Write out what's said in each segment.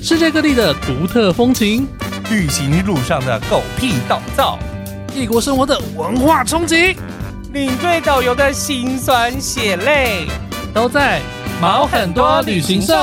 世界各地的独特风情， 旅行路上的狗屁倒灶， 异国生活的文化冲击， 领队导游的辛酸血泪， 都在毛很多旅行社。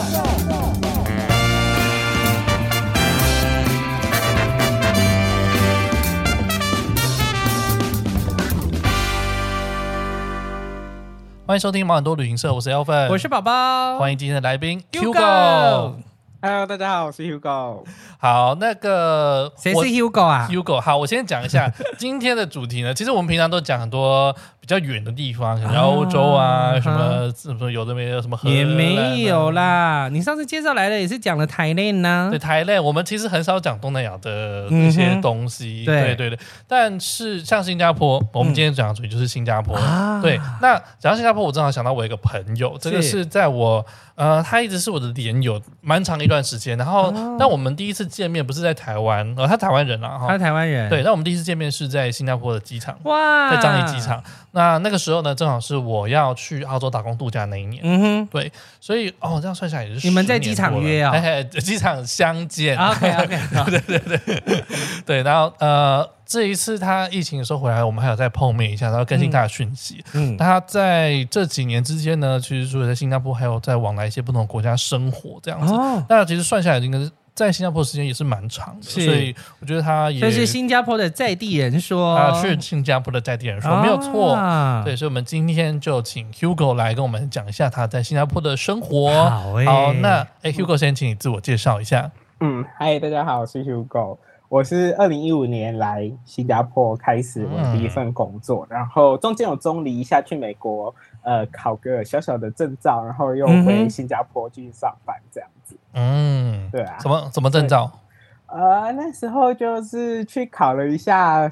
欢迎收听毛很多旅行社，我是 Elvin， 我是宝宝， 欢迎今天的来宾 Hugo。Hello， 大家好，我是 Hugo。 好，那个谁是 Hugo 啊 ？Hugo， 好，我先讲一下今天的主题呢。其实我们平常都讲很多比较远的地方，可能欧洲啊，什么有的没有，什么荷兰、啊、 也没有啦。你上次介绍来的也是讲了台湾呐， 对台湾，我们其实很少讲东南亚的一些东西，对。但是像新加坡，我们今天讲的主题就是新加坡。对，那讲到新加坡，我正好想到我一个朋友，这个是在我他一直是我的连友，蛮长一段时间。然后，但我们第一次见面不是在台湾，他台湾人啊， 他台湾人。 对，那我们第一次见面是在新加坡的机场， 哇， 在樟宜机场。那个时候呢，正好是我要去澳洲打工度假那一年。对，所以这样算下来也是10年多了。 你们在机场约啊？ 机场相见。 OK， 对，然后这一次他疫情的时候回来，我们还有再碰面一下，然后更新他的讯息。他在这几年之间呢，其实除了在新加坡，还有在往来一些不同的国家生活这样子。那其实算下来，应该是在新加坡的时间也是蛮长的，所以我觉得他也是新加坡的在地人说， 是新加坡的在地人说，没有错。对，所以我们今天就请 Hugo 来跟我们讲一下他在新加坡的生活。好，那Hugo 先请你自我介绍一下。 嗨，大家好，我是 Hugo。我是2015年来新加坡开始我第一份工作，然后中间有中离一下去美国，考个小小的证照，然后又回新加坡继续上班这样子。对啊。 什么证照？ 那时候就是去考了一下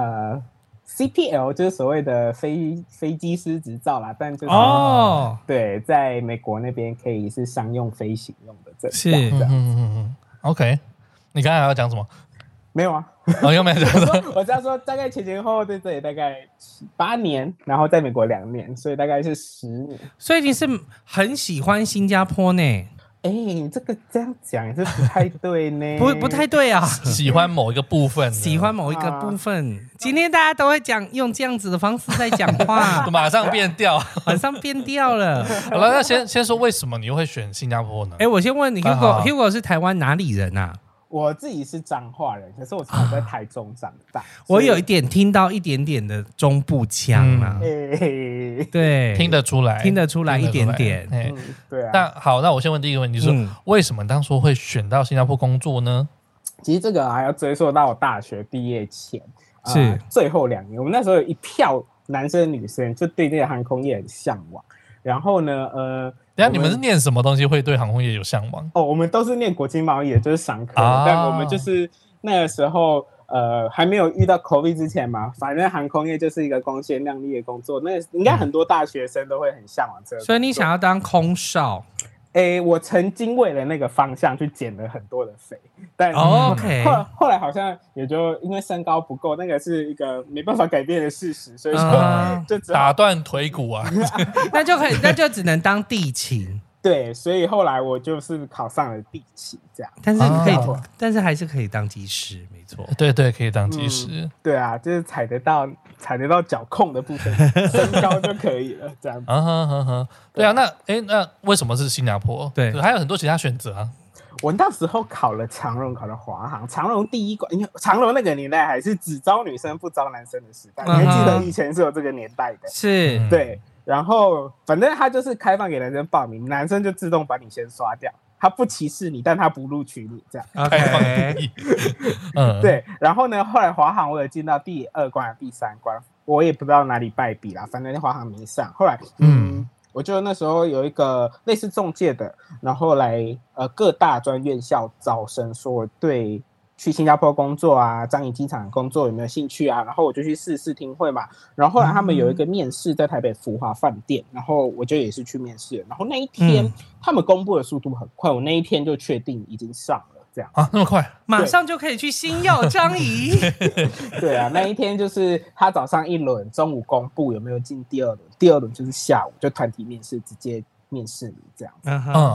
CPL， 就是所谓的飞机师执照啦，但就是对，在美国那边可以是商用飞行用的证照。是 OK， 你刚才还要讲什么？ 没有啊， 又没有讲什么。 我这样说，大概前后在这里大概8年，然后在美国2年，所以大概是10年。 所以你是很喜欢新加坡呢？ 这个这样讲也是不太对呢。 不太对啊。 喜欢某一个部分， 喜欢某一个部分。今天大家都会用这样子的方式在讲话， 马上变调， 马上变调了。 好了，那先说为什么你会选新加坡呢？ 我先问你 ，Hugo 是台湾哪里人啊？ 我自己是彰化人，可是我从小在台中长大。 我有听到一点点的中部腔啊，对， 听得出来一点点。 对啊。 那我先问第一个问题，就是为什么当初会选到新加坡工作呢？ 其实这个要追溯到我大学毕业前， 是最后2年，我们那时候有一票男生女生就对这个航空业很向往。然后呢， 等一下你们是念什么东西会对航空业有向往？ 我们都是念国际贸易的，就是商科。但我们就是那个时候，还没有遇到 COVID 之前嘛，反正航空业就是一个光鲜亮丽的工作，那应该很多大学生都会很向往这个。 所以你想要当空少？ 我曾经为了那个方向去减了很多的肥，但后来好像也就因为身高不够，那个是一个没办法改变的事实，所以就只好打断腿骨啊。 那就只能当地勤。 对，所以后来我就是考上了地勤，这样。 但是还是可以当机师，没错。 对，可以当机师。 对啊，就是踩得到脚控的部分，身高就可以了，这样子。 对啊，那为什么是新加坡？ 对， 还有很多其他选择啊。 我那时候考了长荣，考了华航。长荣第一关，因为长荣那个年代还是只招女生不招男生的时代，你还记得以前是有这个年代的？ 是， 对。然后反正他就是开放给男生报名，男生就自动把你先刷掉，他不歧视你，但他不录取你，这样。 开放给你。 对。然后呢，后来华航我有进到第2关、第3关，我也不知道哪里败笔啦，反正华航没上。后来我就那时候有一个类似中介的，然后来各大专院校招生，说对去新加坡工作啊，樟宜机场工作有没有兴趣啊？然后我就去试听会嘛。然后后来他们有一个面试在台北福华饭店，然后我就也是去面试了。然后那一天他们公布的速度很快，我那一天就确定已经上了。这样啊，那么快， 马上就可以去新药樟宜。 对啊，那一天就是他早上1轮，中午公布有没有进第2轮，第2轮就是下午就团体面试，直接面试你这样子。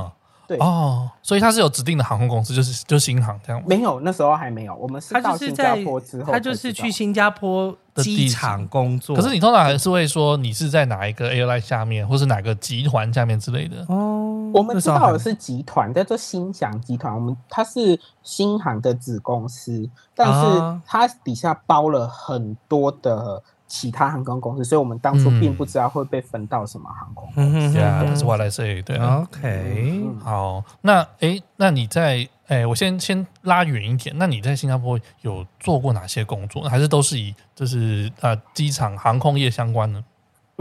对所以它是有指定的航空公司，就是新航这样吗？ 没有，那时候还没有。我们是到新加坡之后， 他就是去新加坡机场工作。 可是你通常还是会说你是在哪一个 airline 下面，或是哪个集团下面之类的。 我们知道的是集团，叫做新翔集团。它是新航的子公司，但是它底下包了很多的其他航空公司，所以我们当初并不知道会被分到什么航空公司。 that's what I say。对 ，OK， 好，那你在我先拉远一点，那你在新加坡有做过哪些工作？还是都是以就是机场航空业相关的？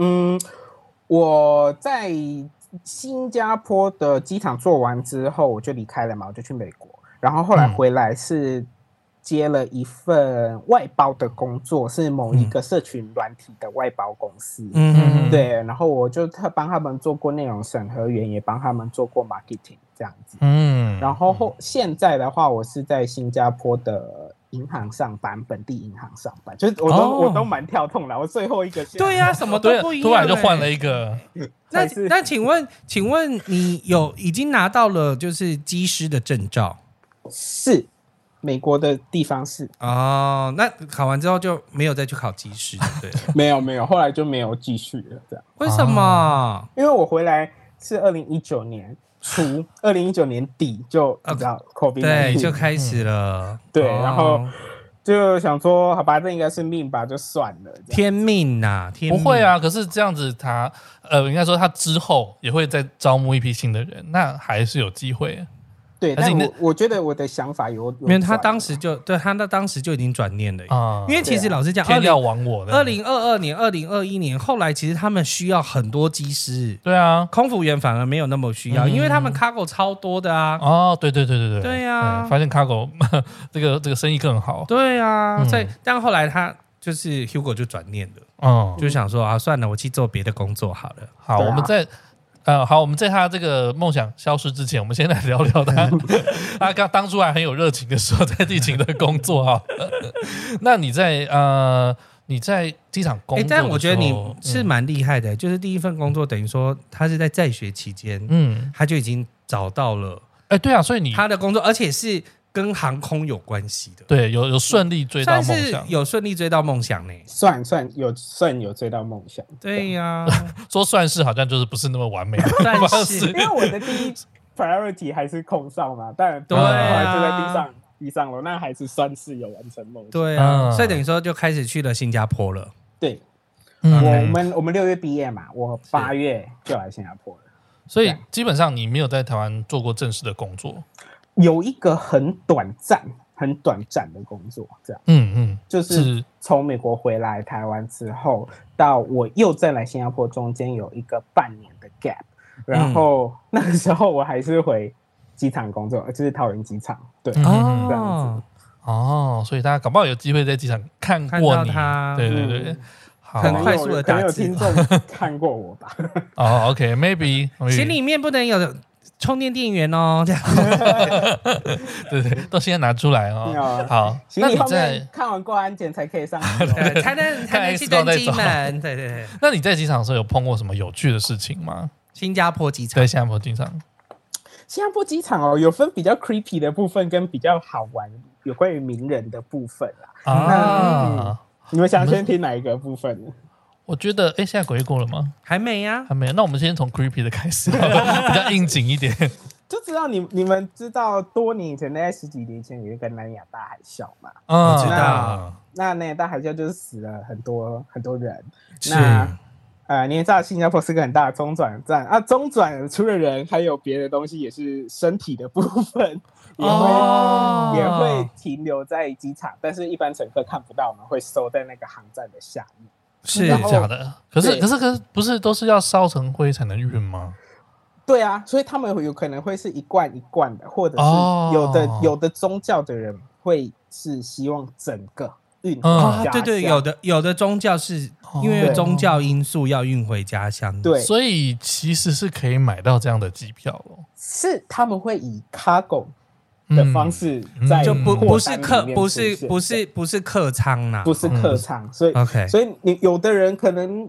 我在新加坡的机场做完之后，我就离开了嘛，我就去美国，然后后来回来是接了一份外包的工作，是某一个社群软体的外包公司。对，然后我就帮他们做过内容审核员，也帮他们做过 marketing 这样子。然后现在的话，我是在新加坡的银行上班，本地银行上班，就是我都蛮跳痛的。我最后一个对呀，什么都不一样， 突然就换了一个。 那请问你已经拿到了就是机师的证照？ 是。美国的地方是那考完之后就没有再去考机师，对？ 没有，后来就没有继续了。这样为什么？ 因为我回来是2019年初，2019年底就你知道 COVID 对就开始了， 对，然后就想说，好吧，这应该是命吧，就算了。 天命呐， 不会啊。可是这样子他，应该说他之后也会再招募一批新的人，那还是有机会。 对，但我觉得我的想法有因为他当时就已经转念了因为其实老实讲， 天要亡我的 2022年、2021年，后来其实他们需要很多机师， 对啊， 空服员反而没有那么需要，因为他们 cargo 超多的啊。 对啊，发现 cargo 这个生意更好。 对啊，所以但后来他就是 Hugo 就转念了，就想说算了，我去做别的工作好了。 好，我们在。我们在他这个梦想消失之前，我们先来聊聊他当初还很有热情的时候在地勤的工作哈。那你在机场工作的时候， 但我觉得你是蛮厉害的，就是第一份工作等于说他是在学期间，他就已经找到了， 对啊，所以他的工作，而且是跟航空有关系的， 对，有顺利追到梦想， 有顺利追到梦想呢， 算有追到梦想， 对呀， 说算是好像就是不是那么完美的方式， 因为我的第一 priority 还是空少嘛，但对，后来就在地上了，那还是算是有完成梦想， 对啊，所以等于说就开始去了新加坡了， 对，我们6月毕业嘛，我8月就来新加坡了， 所以基本上你没有在台湾做过正式的工作。 有一个很短暂的工作，这样，就是从美国回来台湾之后，到我又再来新加坡，中间有一个半年的 gap，然后那个时候我还是回机场工作，就是桃园机场，对，这样子， 所以大家搞不好有机会在机场看过你，对， 很快速的打字， 可能有听众看过我吧 ？OK，maybe， 行李里面不能有充电电源哦，这样对，到现在拿出来哦。好， 那你后面看完过安检才可以上去， 才能去登机门。对。 那你在机场的时候有碰过什么有趣的事情吗？ 新加坡机场， 在新加坡机场， 新加坡机场有分比较 creepy 的部分跟比较好玩有关于名人的部分啦。你们想先听哪一个部分呢？ 我觉得，现在鬼月过了吗？ 还没呀， 还没有。那我们先从 creepy 的开始，比较应景一点。 就知道你们知道多年以前，大概10几年前有一个南亚大海啸嘛？ 我知道。 那南亚大海啸就是死了很多人。那你也知道新加坡是个很大的中转站啊，中转除了人，还有别的东西，也是身体的部分，也会停留在机场，但是一般乘客看不到，我们会收在那个航站的下面。 是假的，可是不是都是要烧成灰才能运吗？ 对啊，所以他们有可能会是一罐一罐的，或者是有的宗教的人会是希望整个运回家乡。 对，有的宗教是因为宗教因素要运回家乡， 对， 所以其实是可以买到这样的机票咯。 是他们会以 cargo的方式在就不是客舱啦， 不是客舱，所以你有的人可能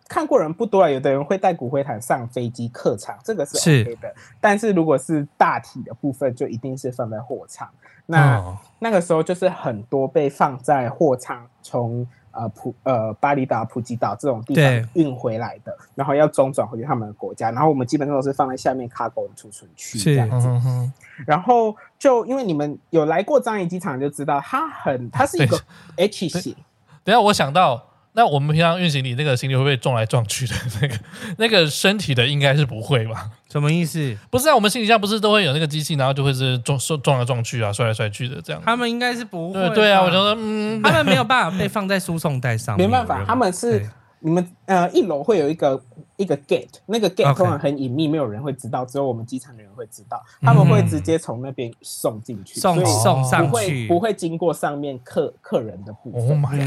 看过人不多了，有的人会带骨灰坛上飞机客舱，这个是 OK 的。但是如果是大体的部分，就一定是放在货舱。那个时候就是很多被放在货舱，从巴厘岛、普吉岛这种地方运回来的，然后要中转回去他们的国家，然后我们基本上都是放在下面 cargo 储存区这样子。然后就因为你们有来过樟宜机场，就知道它是一个 H 型。 等一下我想到。那我们平常运行李那个行李会不会撞来撞去的？那个身体的应该是不会吧？ 什么意思？ 不是啊，我们行李箱不是都会有那个机器，然后就会是撞来撞去啊，摔来摔去的这样。 他们应该是不会。 对啊，我觉得他们没有办法被放在输送带上面。 没办法，他们是你们一楼会有一个 gate， 那个 gate 通常很隐秘，没有人会知道，只有我们机场的人会知道。他们会直接从那边送进去， 送上去， 不会经过上面客人的部分。 Oh my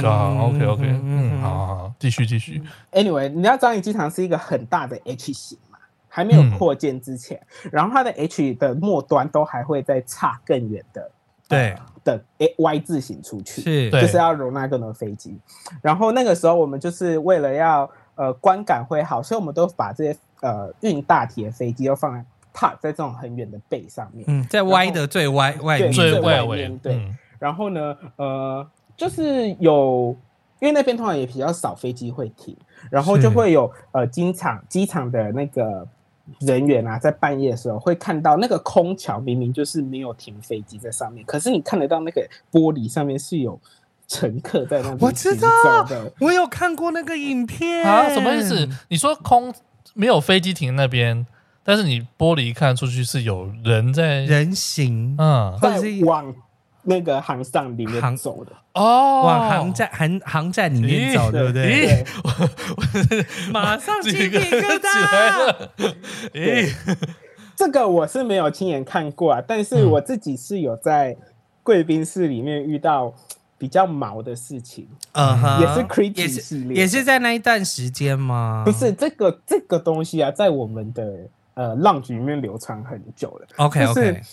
god！OK， 好，继续。 Anyway， 你知道樟宜机场是一个很大的 H 型嘛，还没有扩建之前，然后它的 H 的末端都还会再差更远的。 对的 Y 字形出去， 就是要容纳更多飞机。然后那个时候我们就是为了要观感会好，所以我们都把这些运大体的飞机都放在 park 在这种很远的背上面， 在 Y 的最外面， 最外围。 对，然后呢，就是有，因为那边通常也比较少飞机会停，然后就会有机场的那个。人员啊，在半夜的时候会看到那个空桥明明就是没有停飞机在上面，可是你看得到那个玻璃上面是有乘客在那边。 我知道，我有看过那个影片啊，什么意思？你说没有飞机停那边，但是你玻璃看出去是有人在人形， 在往那个航站里面走的往航站里面走，对不对？马上鸡皮疙瘩。 这个我是没有亲眼看过啊，但是我自己是有在贵宾室里面遇到比较毛的事情，也是 creepy 系列， 也是在那一段时间吗？ 不是，这个东西啊，在我们的lounge 里面流传很久了。 OK，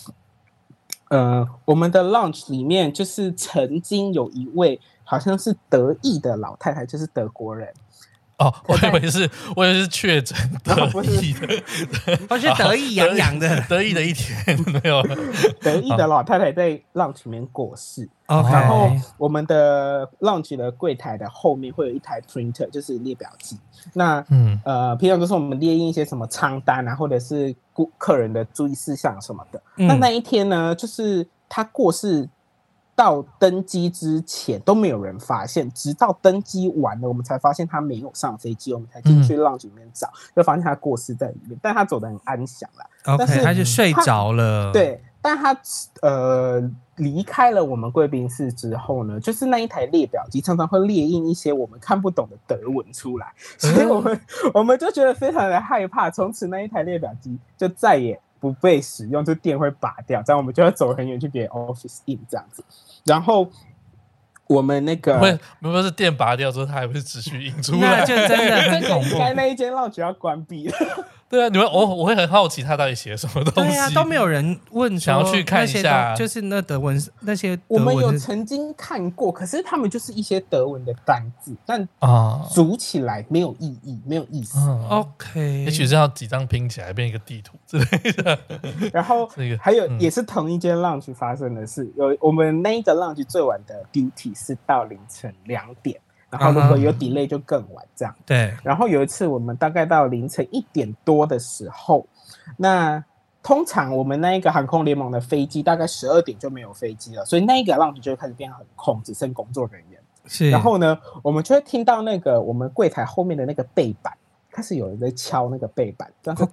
我们的 lounge 里面就是曾经有一位好像是德裔的老太太，就是德国人。 我以为是确诊得意的， 我是得意洋洋的得意的一天，没有得意的老太太在 lounge 里面过世。然后我们的 lounge 的柜台的后面会有一台 printer， 就是列表机。那平常都是我们列印一些什么仓单啊，或者是客人的注意事项什么的。那一天呢，就是他过世到登机之前都没有人发现，直到登机完了，我们才发现他没有上飞机，我们才进去 lounge 里面找，就发现他过世在里面，但他走得很安详啦。 但是他就睡着了。 对，但他离开了我们贵宾室之后呢，就是那一台列表机常常会列印一些我们看不懂的德文出来，所以我们就觉得非常的害怕，从此那一台列表机就再也不被使用，就电会拔掉，这样我们就要走很远去给 office in 这样子。然后我们那个不是电拔掉之后，它还会持续印出来， 那就真的很恐怖。 应该那一间 lounge 要关闭了。 对啊，我会很好奇他到底写什么东西。 对啊，都没有人问， 想要去看一下， 就是那德文那些德文，我们有曾经看过，可是他们就是一些德文的单字，但组起来没有意义，没有意思。 OK， 也许是要几张拼起来变一个地图之类的。 然后还有也是同一间 lounge 发生的事，我们那一个 lounge 最晚的 duty 是到凌晨2点。然后如果有 delay 就更晚这样。 对。 然后有一次我们大概到凌晨1点多的时候，那通常我们那一个航空联盟的飞机大概12点就没有飞机了，所以那一个 lounge 就会开始变很空，只剩工作人员。 是。 然后呢，我们就会听到那个我们柜台后面的那个背板开始有人在敲那个背板，这样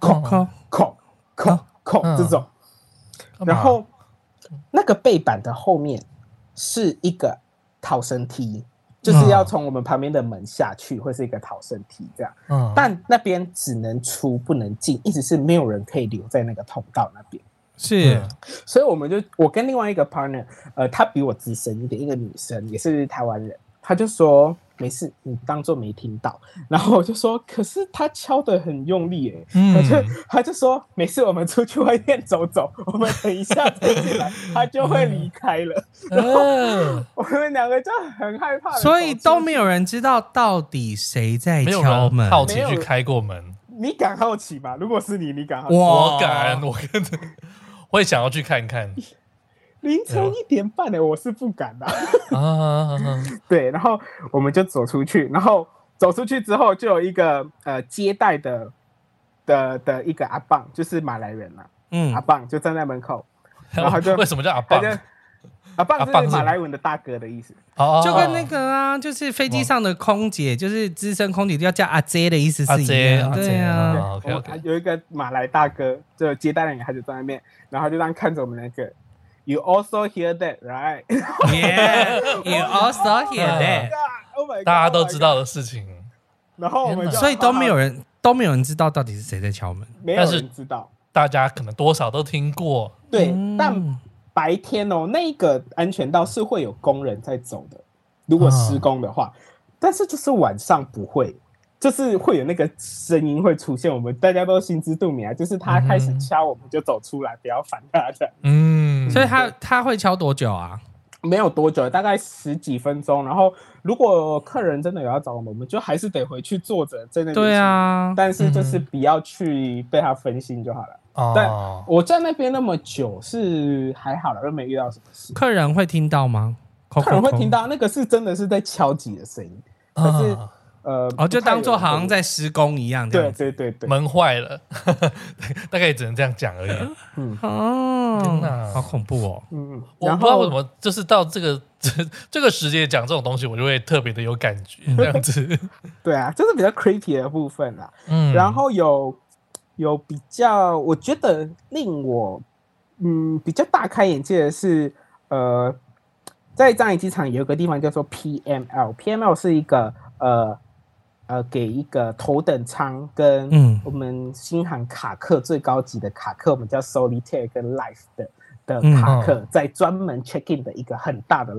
空这种。然后那个背板的后面是一个逃生梯。就是要从我们旁边的门下去，会是一个逃生梯这样。但那边只能出不能进，意思是没有人可以留在那个通道那边。 是， 所以我跟另外一个 partner， 她比我资深一点，一个女生，也是台湾人， 他就说没事，你当作没听到。然后我就说，可是他敲得很用力他就说没事，我们出去外面走走，我们等一下再进来，他就会离开了。然后我们2个就很害怕， 所以都没有人知道到底谁在敲门， 好奇去开过门。 你敢好奇吗？如果是你敢好奇？ 我敢，我会想要去看看。 凌晨1点半我是不敢的对，然后我们就走出去，然后走出去之后就有一个接待的一个阿棒，就是马来人嘛，阿棒就站在门口，然后就为什么叫阿棒？ 阿棒是马来文的大哥的意思， 就跟那个啊，就是飞机上的空姐，就是资深空姐要叫阿姐的意思是一样。对啊， 有一个马来大哥，就接待人员，他就在那边，然后就这样看着我们那个。You also hear that, right? Yeah, you also hear that. Oh my god! 大家都知道的事情。 然后我们所以都没有人知道到底是谁在敲门， 没有人知道。 大家可能多少都听过。 对，但白天那个安全道是会有工人在走的，如果施工的话，但是就是晚上不会。就是会有那个声音会出现，我们大家都心知肚明啊。就是他开始敲，我们就走出来，不要烦他的。 所以他会敲多久啊？ 没有多久，大概10几分钟。然后如果客人真的有要找我们，我们就还是得回去坐着在那边。 对啊， 但是就是不要去被他分心就好了。但我在那边那么久是还好了，又没遇到什么事。 客人会听到吗？ 客人会听到，那个是真的是在敲击的声音，可是。 就当做好像在施工一样， 对， 门坏了，大概也只能这样讲而已。 天哪，好恐怖哦！ 我不知道为什么，就是到这个时节讲这种东西，我就会特别的有感觉，这样子。 对啊，这是比较 creepy 的部分啦。然后有比较，我觉得令我比较大开眼界的是，在樟宜机场有一个地方叫做 PML 是一个给一个头等舱跟我们新航卡客最高级的卡客，我们叫 Solitaire 跟 Life 的卡客，在专门 check in 的一个很大的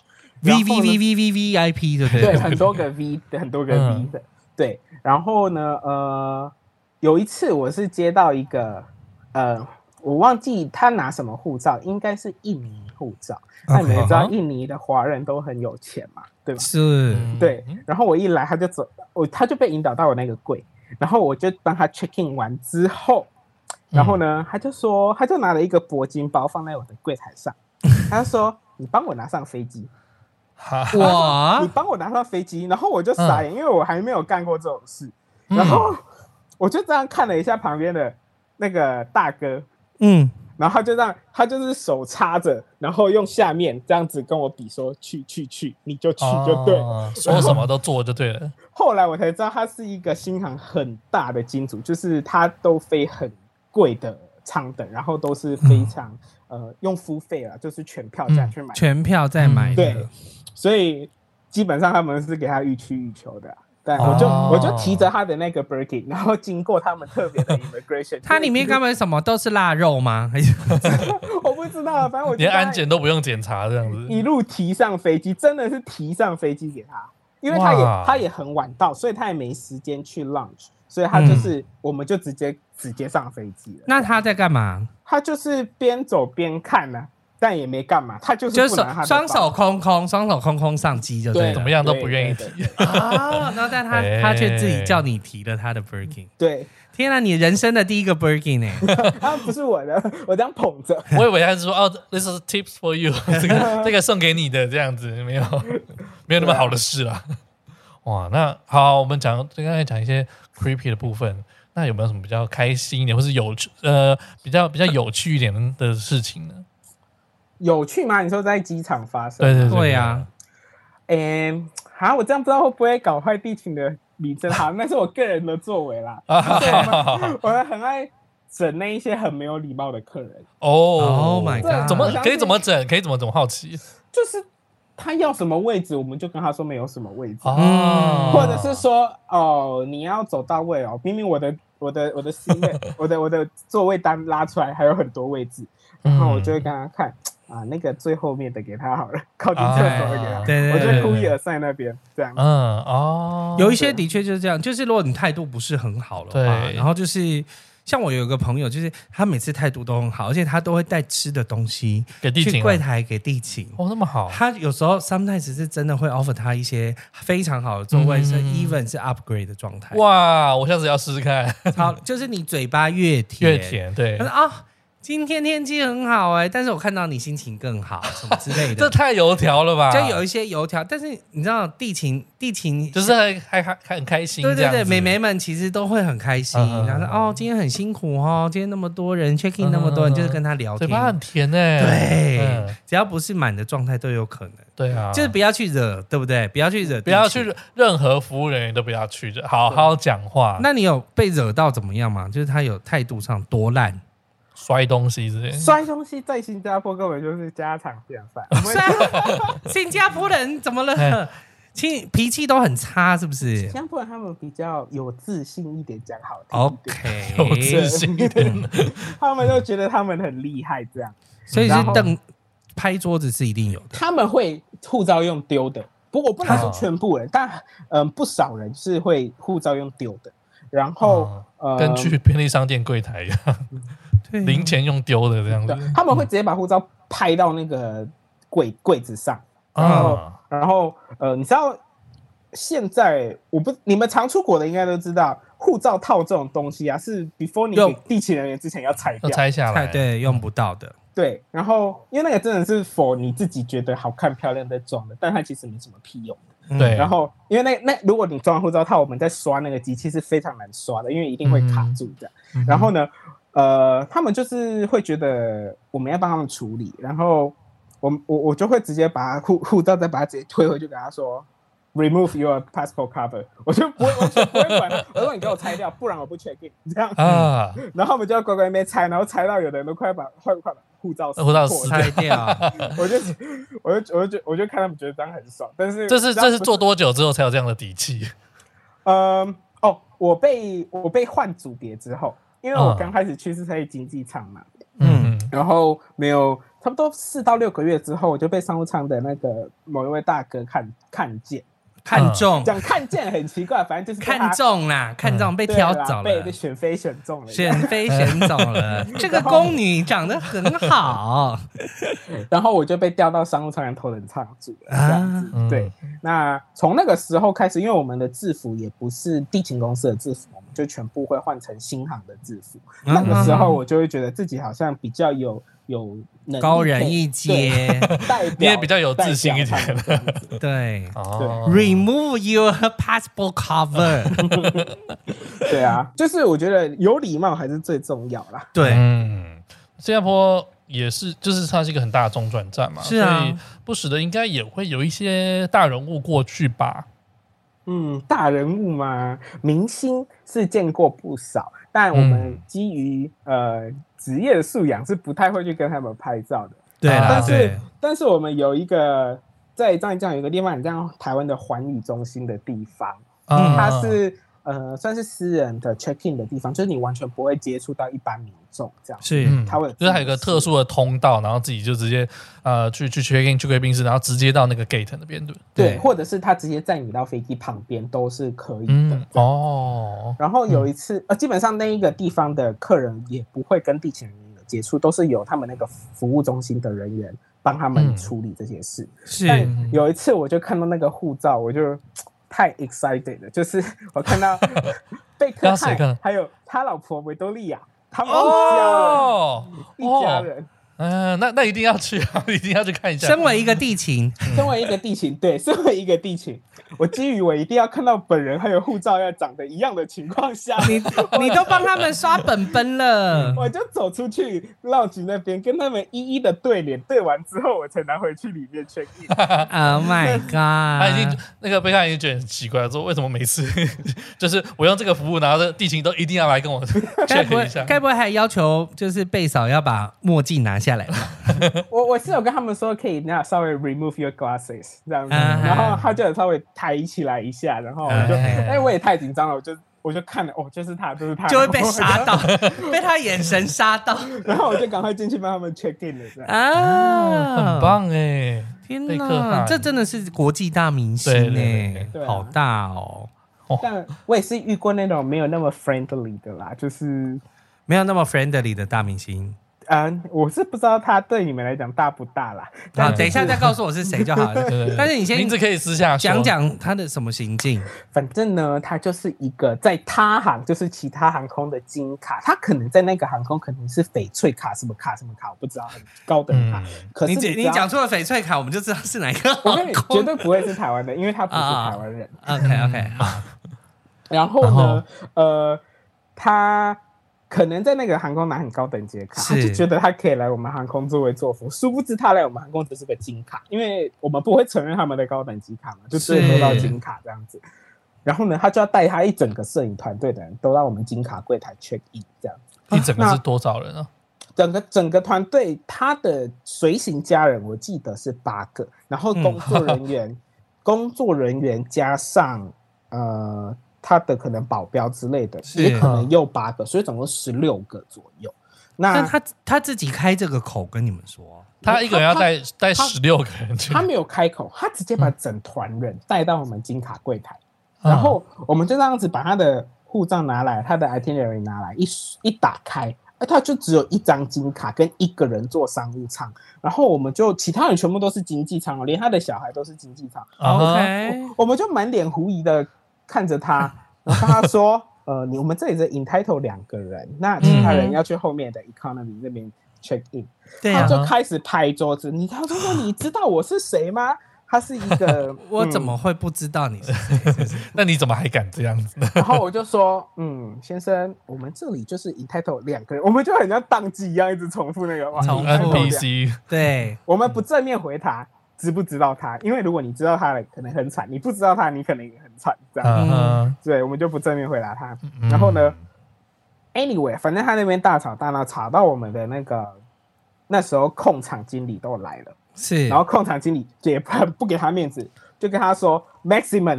lounge。VIP 对不对？对，很多个 V 的。对，然后呢，有一次我是接到一个我忘记他拿什么护照，应该是印尼护照。那你们也知道，印尼的华人都很有钱嘛，对吧？ 是， 对。然后我一来，他就被引导到我那个柜，然后我就帮他 check in 完之后，然后呢，他就拿了一个铂金包放在我的柜台上，他就说：“你帮我拿上飞机。”哇！你帮我拿上飞机，然后我就傻眼，因为我还没有干过这种事，然后我就这样看了一下旁边的那个大哥，然后他就是手插着，然后用下面这样子跟我比说去，你就去就对了， 说什么都做就对了。 后来我才知道他是一个新航很大的金主，就是他都飞很贵的舱等，然后都是非常用付费啊，就是全票价去买， 全票再买的。 对，所以基本上他们是给他予取予求的。对，我就提着他的那个 Birkin， 然后经过他们特别的 immigration。它里面根本什么都是腊肉吗？ 我不知道，反正我连安检都不用检查，这样子一路提上飞机，真的是提上飞机给他，因为他也很晚到，所以他也没时间去 lunch， 所以他就是我们就直接上飞机了。 那他在干嘛？ 他就是边走边看啊。但也没干嘛，他就是不拿他的双手空空上机就对了， 怎么样都不愿意提啊。然后但他却自己叫你提了他的 Birkin。 对， 天啊，你人生的第一个 Birkin 哎， 他不是我的，我这样捧着。 我以为他是说this is tips for you， 这个送给你的这样子，没有那么好的事啦。哇，那好，我们刚才讲一些 creepy 的部分，那有没有什么比较开心一点，或是比较有趣一点的事情呢？ 有趣吗？你说在机场发生？ 对啊。 我这样不知道会不会搞坏地勤的名声。好，那是我个人的作为啦。我很爱整那一些很没有礼貌的客人。 Oh my god！ 可以怎么整？可以怎么好奇？ 就是他要什么位置，我们就跟他说没有什么位置。或者是说你要走到位哦，明明我的 C 位，我的座位单拉出来还有很多位置，然后我就会跟他看。 那个最后面的给他好了，靠近厕所的给他， 对， 我就故意耳塞那边这样。 有一些的确就是这样，就是如果你态度不是很好的话，然后就是像我有一个朋友，就是他每次态度都很好，而且他都会带吃的东西给地勤去柜台给地勤。 那么好。 他有时候 sometimes 是真的会 offer 他一些非常好的座位，是 even 是 upgrade 的状态。 哇，我下次要试试看。 好，就是你嘴巴越甜， 对。 他说今天天气很好但是我看到你心情更好，什么之类的。 这太油条了吧？ 就有一些油条，但是你知道地勤就是很开心， 对，美眉们其实都会很开心。然后说今天很辛苦今天那么多人 check in 那么多人，就是跟他聊天， 嘴巴很甜对，只要不是满的状态都有可能。 对啊， 就是不要去惹，对不对？不要去惹， 不要去任何服务人员都不要去惹，好好讲话。 那你有被惹到怎么样吗？就是他有态度上多烂？ 摔东西之类的， 摔东西在新加坡根本就是家常便饭。 新加坡人怎么了？脾气都很差，是不是？ 新加坡人他们比较有自信一点，讲好听一点。 OK， 有自信一点， 他们都觉得他们很厉害，这样。 所以是拍桌子是一定有的。 他们会护照用丢的，不过我不能说全部人，但不少人是会护照用丢的。然后跟去便利商店柜台一样。零钱用丢的这样子， 他们会直接把护照拍到那个柜子上，然后你知道现在你们常出国的应该都知道，护照套这种东西是 before 你给地勤人员之前要拆掉， 要拆下来， 对，用不到的。 对，然后因为那个真的是 for 你自己觉得好看漂亮在装的，但它其实没什么屁用的。 对， 然后因为那如果你装护照套，我们在刷那个机器是非常难刷的，因为一定会卡住这样。然后呢？他们就是会觉得我们要帮他们处理，然后我就会直接把护照再把它直接推回去，跟他说 remove your passport cover， 我就不会管，我说你给我拆掉，不然我不 check in 这样。然后我们就要乖乖没拆，然后拆到有的人都快把护照拆掉。 我就看他们觉得这样很爽，但是这是做多久之后才有这样的底气？ 我被换组别之后。因为我刚开始去是在经济舱嘛，然后没有差不多4到6个月之后，我就被商务舱的那个某一位大哥看见， 看中， 讲看见很奇怪，反正就是看中啦，看中被挑走了， 被选妃选中了， 选妃选走了，这个宫女长得很好， 然后我就被调到商务舱的头等舱住了，这样子。对，那从那个时候开始，因为我们的制服也不是地勤公司的制服，我们就全部会换成新航的制服。那个时候我就会觉得自己好像比较有能力， 高人一阶， 你也比较有自信一点。 对，remove your passport cover。 对啊，就是我觉得有礼貌还是最重要啦。 对， 新加坡也是，就是它是一个很大的中转站嘛， 是啊， 所以不时的应该也会有一些大人物过去吧。 大人物嘛，明星是见过不少，但我们基于职业的素养是不太会去跟他们拍照的。 对啦， 但是我们有一个在这样有一个地方，很像台湾的环宇中心的地方，它是算是私人的 check in 的地方，就是你完全不会接触到一般民众这样。 是， 它会就是还有一个特殊的通道，然后自己就直接去 check in 去贵宾室，然后直接到那个 gate 那边， 对，或者是他直接载你到飞机旁边都是可以的。然后有一次基本上那一个地方的客人也不会跟地勤人员有接触，都是由他们那个服务中心的人员帮他们处理这些事。 是， 但有一次我就看到那个护照，我就太 excited 了，就是我看到贝克汉还有他老婆维多利亚，他们一家人。 那一定要去啊，一定要去看一下。 身为一个地勤， 对，身为一个地勤，我基于我一定要看到本人还有护照要长得一样的情况下， 你都帮他们刷本本了， 我就走出去lounge那边跟他们一一的对脸，对完之后我才拿回去里面 check in。Oh my god！ 他已经那个贝克汉已经觉得很奇怪，说为什么每次就是我用这个服务，然后地勤都一定要来跟我 check 一下？ 该不会还要求就是贝嫂要把墨镜拿下来吧？ 我是有跟他们说可以那稍微 remove your glasses 这样子，然后他就稍微抬起来一下，然后我就我也太紧张了， 我就看了，就是他， 就会被杀到，被他眼神杀到， 然后我就赶快进去帮他们 check in 了， 很棒哎！ 天哪，这真的是国际大明星哎，好大哦！ 但我也是遇过那种没有那么 friendly 的啦，就是没有那么 friendly 的大明星。 我是不知道他对你们来讲大不大啦。 好，等一下再告诉我是谁就好了。但是你先名字可以私下讲讲他的什么行径。 反正呢，他就是一个在他航，就是其他航空的金卡，他可能在那个航空可能是翡翠卡什么卡，我不知道，很高等卡。可是你讲出了翡翠卡，我们就知道是哪一个航空。 我跟你绝对不会是台湾的，因为他不是台湾人。 OK， 好。 然后呢，他可能在那个航空拿很高等级的卡，他就觉得他可以来我们航空作威作福，殊不知他来我们航空只是个金卡，因为我们不会承认他们的高等级卡嘛，就只有得到金卡这样子。然后呢，他就要带他一整个摄影团队的人都到我们金卡柜台 check in 这样子。 一整个是多少人啊？ 整个团队他的随行家人我记得是8个，然后工作人员加上他的可能保镖之类的，也可能又8个，所以总共16个左右。那他自己开这个口跟你们说， 他一个人要带16个人去， 他没有开口，他直接把整团人带到我们金卡柜台，然后我们就这样子把他的护照拿来，他的 itinerary 拿来，一打开，他就只有1张金卡跟1个人坐商务舱，然后我们就其他人全部都是经济舱，连他的小孩都是经济舱。 OK， 我们就满脸狐疑的看着他，然后跟他说：“我们这里的 entitle 2个人，那其他人要去后面的 economy 那边 check in。”他就开始拍桌子，他说：“你知道我是谁吗？”他是一个， 我怎么会不知道你是谁？ 那你怎么还敢这样子？ 然后我就说：“先生，我们这里就是 entitle 2个人，我们就很像当机一样，一直重复那个 NPC。 对， 我们不正面回答。”知不知道他？因为如果你知道他了，可能很惨；你不知道他，你可能也很惨。这样，对，我们就不正面回答他。然后呢 ，anyway， 反正他那边大吵大闹，吵到我们的那时候控场经理都来了， 是， 然后控场经理也不给他面子，就跟他说 maximum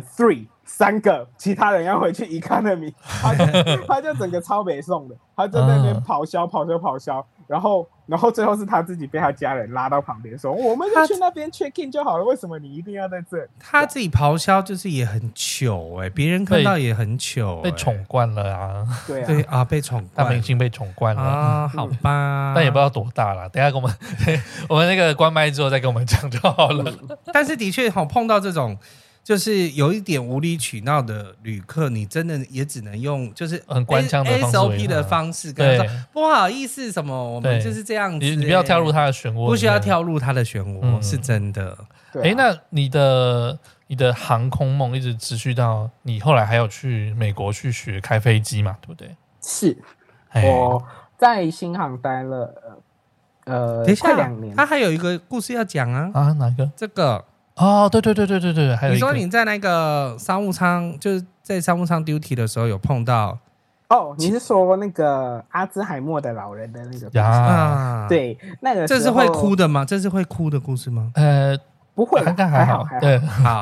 3个，其他人要回去 economy， 他就整个超北宋的，他就在那边咆哮，然后最后是他自己被他家人拉到旁边说：“我们就去那边 check in 就好了，为什么你一定要在这？” 他自己咆哮就是也很糗别人看到也很糗， 被宠惯了啊！ 对啊，被宠惯， 大明星被宠惯了啊，好吧， 但也不知道多大了。等一下跟我们那个关麦之后再跟我们讲就好了。 但是的确碰到这种。就是有一点无理取闹的旅客，你真的也只能用就是很官腔的 SOP 的方式跟他说不好意思什么，我们就是这样子。 你不要跳入他的漩涡， 不需要跳入他的漩涡，是真的。 那你的航空梦一直持续到你后来还有去美国去学开飞机嘛？对不对？ 是，我在新航待了等一下快2年。 他还有一个故事要讲啊哪个？ 这个。 哦，对，还有你说你在那个商务舱，就是在商务舱 duty 的时候有碰到你是说那个阿兹海默的老人的那个呀？ 对，那个这是会哭的吗？这是会哭的故事吗？ 不会， 还好，对， 好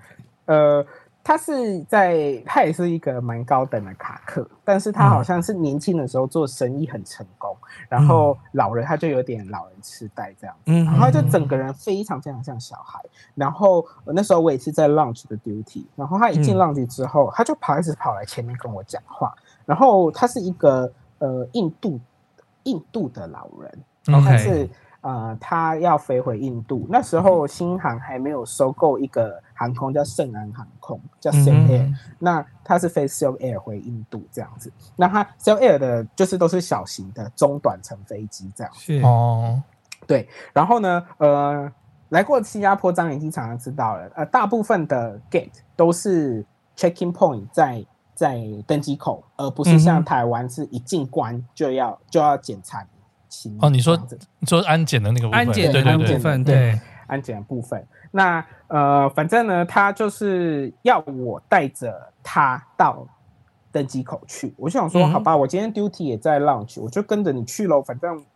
，OK。他也是一个蛮高等的卡客，但是他好像是年轻的时候做生意很成功，然后老人他就有点老人痴呆这样子，然后他就整个人非常非常像小孩。然后那时候我也是在 lounge 的 duty， 然后他一进 lounge 之后，他就一直跑来前面跟我讲话，然后他是一个印度的老人，但是他要飞回印度，那时候新航还没有收购一个航空叫圣安航空，叫 Silk Air，那他是飞 Silk Air 回印度这样子。那他 Silk Air 的就是都是小型的中短程飞机这样子。对。然后呢，来过新加坡樟宜机场就知道了，大部分的 gate 都是 checking point 在登机口，而不是像台湾是一进关就要检查。 你说安检的那个部分， 安检的部分，对， 安检的部分。那反正呢，他就是要我带着他到登机口去。我就想说，好吧，我今天 duty 也在 lounge， 我就跟着你去咯，反正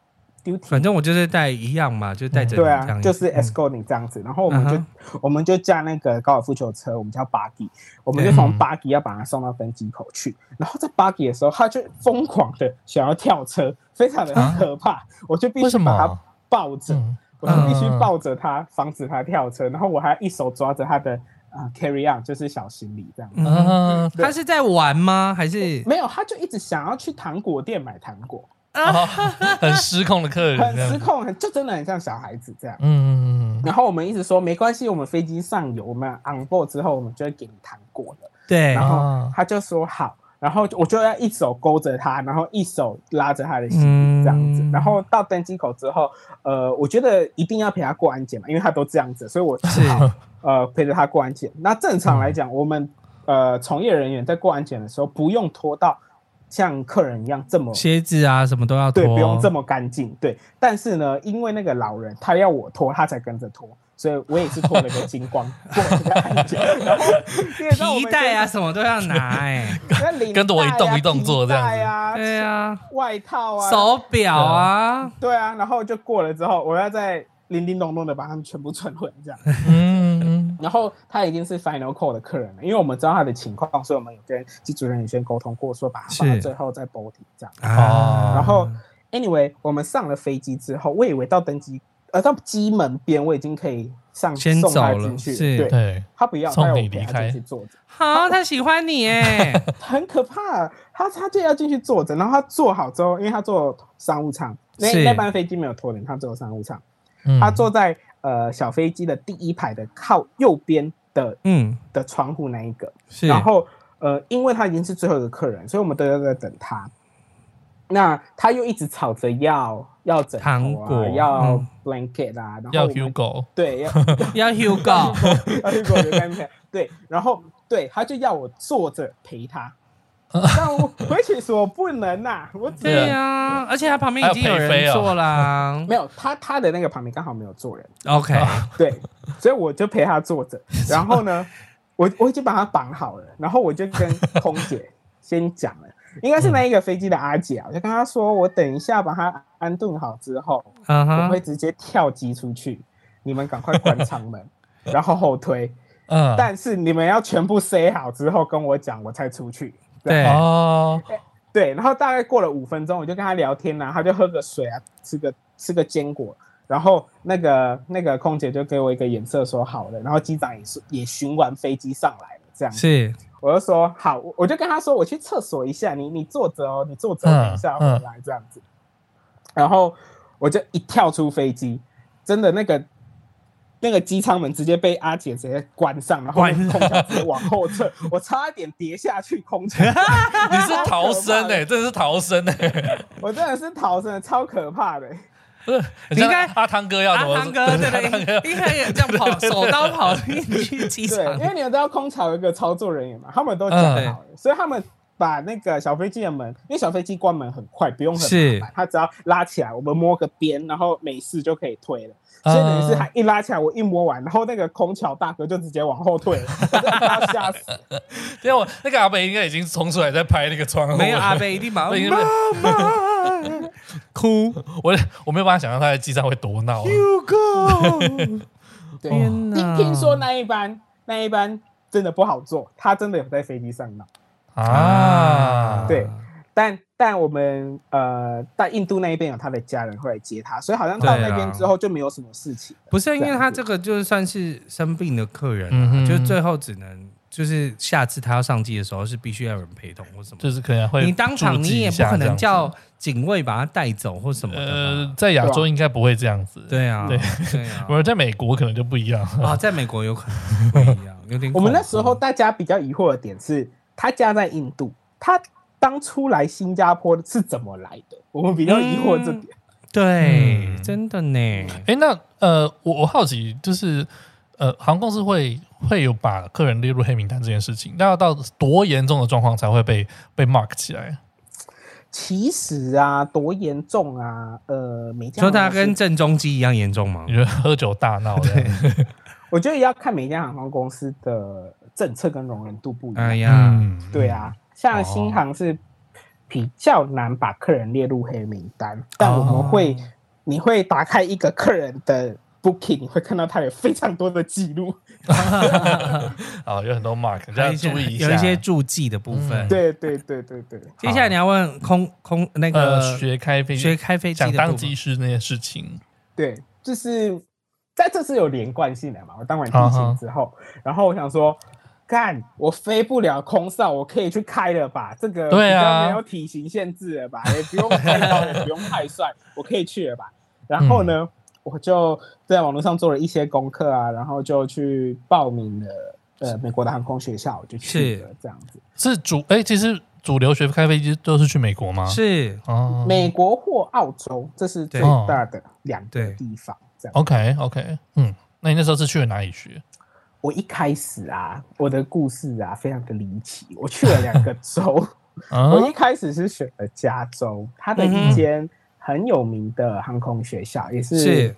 duty， 反正我就是带一样嘛，就带着你对这样， 就是 escort 你这样子，然后我们就驾那个高尔夫球车，我们叫 buggy， 我们就从 buggy 要把它送到登机口去，然后在 buggy 的时候，他就疯狂的想要跳车，非常的可怕，我就必须把他抱着，我就必须抱着他，防止他跳车，然后我还一手抓着他的carry on， 就是小行李这样。 他是在玩吗？还是没有？他就一直想要去糖果店买糖果。 很失控的客人， 很失控，就真的很像小孩子这样。然后我们一直说没关系，我们飞机上有，我们 on board 之后，我们就会给你糖果的。 对， 然后他就说好，然后我就要一手勾着他，然后一手拉着他的行李这样子。然后到登机口之后，我觉得一定要陪他过安检嘛，因为他都这样子，所以我只好陪着他过安检。那正常来讲，我们从业人员在过安检的时候，不用拖到像客人一样这么鞋子啊什么都要脱， 对，不用这么干净，对。但是呢，因为那个老人他要我脱，他才跟着脱，所以我也是脱了个精光过这个安检。然后皮带啊什么都要拿跟着我一动一动做这样子， 对啊， 外套啊， 手表啊， 对啊，然后就过了之后，我要再叮叮咚咚的把他们全部存回这样。然后他已经是 final call 的客人了，因为我们知道他的情况，所以我们有跟机组人员先沟通过，说把他放到最后再 boarding 这样。然后 anyway 我们上了飞机之后，我以为到到机门边我已经可以送他进去，对，他不要，他要我陪他进去坐着。 好，他喜欢你耶， 很可怕。他就要进去坐着，然后他坐好之后，因为他坐商务舱，那班飞机没有托人，他坐商务舱，他坐在小飞机的第一排的靠右边的窗户那一个，然后因为他已经是最后一个客人，所以我们都要在等他。那他又一直吵着要枕头啊，要 blanket 啊，然后要 Hugo， 对， 要 Hugo， 要 Hugo 的干片，对，然后对他就要我坐着陪他。但我其实我不能呐， 对啊，而且他旁边已经有人坐啦， 没有他的那个旁边刚好没有坐人 ，OK， 对，所以我就陪他坐着，然后呢，我已经把他绑好了，然后我就跟空姐先讲了，应该是那一个飞机的阿姐啊，我就跟他说，我等一下把他安顿好之后，我会直接跳机出去，你们赶快关舱门，然后后推，但是你们要全部塞好之后跟我讲，我才出去。 对对，然后大概过了5分钟，我就跟他聊天啊，他就喝个水啊，吃个坚果，然后那个空姐就给我一个眼色说好了，然后机长也巡完飞机上来了，这样子是， 我就说好，我就跟他说我去厕所一下，你坐着哦，你坐着，等一下回来这样子，然后我就一跳出飞机，真的那个机舱门直接被阿姐直接关上，然后空调直接往后撤，我差一点跌下去空调。 你是逃生真的是逃生我真的是逃生，超可怕的。 你应该阿汤哥要怎么？ 阿汤哥对，应该也这样跑，手刀跑进去机场。 对，因为你们知道空桥有一个操作人员嘛，他们都讲好了，所以他们把那个小飞机的门，因为小飞机关门很快，不用很麻烦，他只要拉起来，我们摸个边，然后没事就可以推了。所以等于是他一拉起来，我一摸完，然后那个空桥大哥就直接往后退了，我真的快要吓死。 因为那个阿北应该已经冲出来在拍那个窗户， 没有阿北一定马上妈哭，我没有办法想象他在机上会多闹。 对，听说那一班真的不好坐，他真的有在飞机上闹啊。对。但我们在印度那一边有他的家人会来接他，所以好像到那边之后就没有什么事情。 不是因为他这个就算是生病的客人，就是最后只能就是下次他要上机的时候是必须要有人陪同或什么， 就是可能会你当场你也不可能叫警卫把他带走或什么的。 在亚洲应该不会这样子。 对啊，对啊。我在美国可能就不一样啊，在美国有可能不一样，有点。 我们那时候大家比较疑惑的点是，他家在印度，他当初来新加坡是怎么来的？我们比较疑惑这点。 对，真的呢。 那我好奇，就是航空公司会有把客人列入黑名单这件事情，那要到多严重的状况才会被 mark 起来？ 其实啊，多严重啊？每家说他跟郑中基一样严重吗？ 你觉得喝酒大闹的？ 我觉得要看每家航空公司的政策跟容忍度不一样。 哎呀， 对啊。像新航是比较难把客人列入黑名单，但我们会你会打开一个客人的 booking， 你会看到他有非常多的记录。 有很多 mark， 这样注意一下， 有一些注记的部分。 对。 接下来你要问那个学开飞机想当机师那件事情。 对，就是在这是有连贯性的嘛。我当完地勤之后，然后我想说，我飞不了空少，我可以去开了吧？这个比较没有体型限制了吧？也不用太高，也不用太帅，我可以去了吧？然后呢，我就在网络上做了一些功课啊，然后就去报名了美国的航空学校，我就去了这样子。 其实主流学开飞机都是去美国吗？ 是美国或澳洲，这是最大的两个地方。这样 OK， 那你那时候是去了哪里学？ 我一开始啊，我的故事啊非常的离奇，我去了2个州。我一开始是选了加州，它的一间很有名的航空学校，也是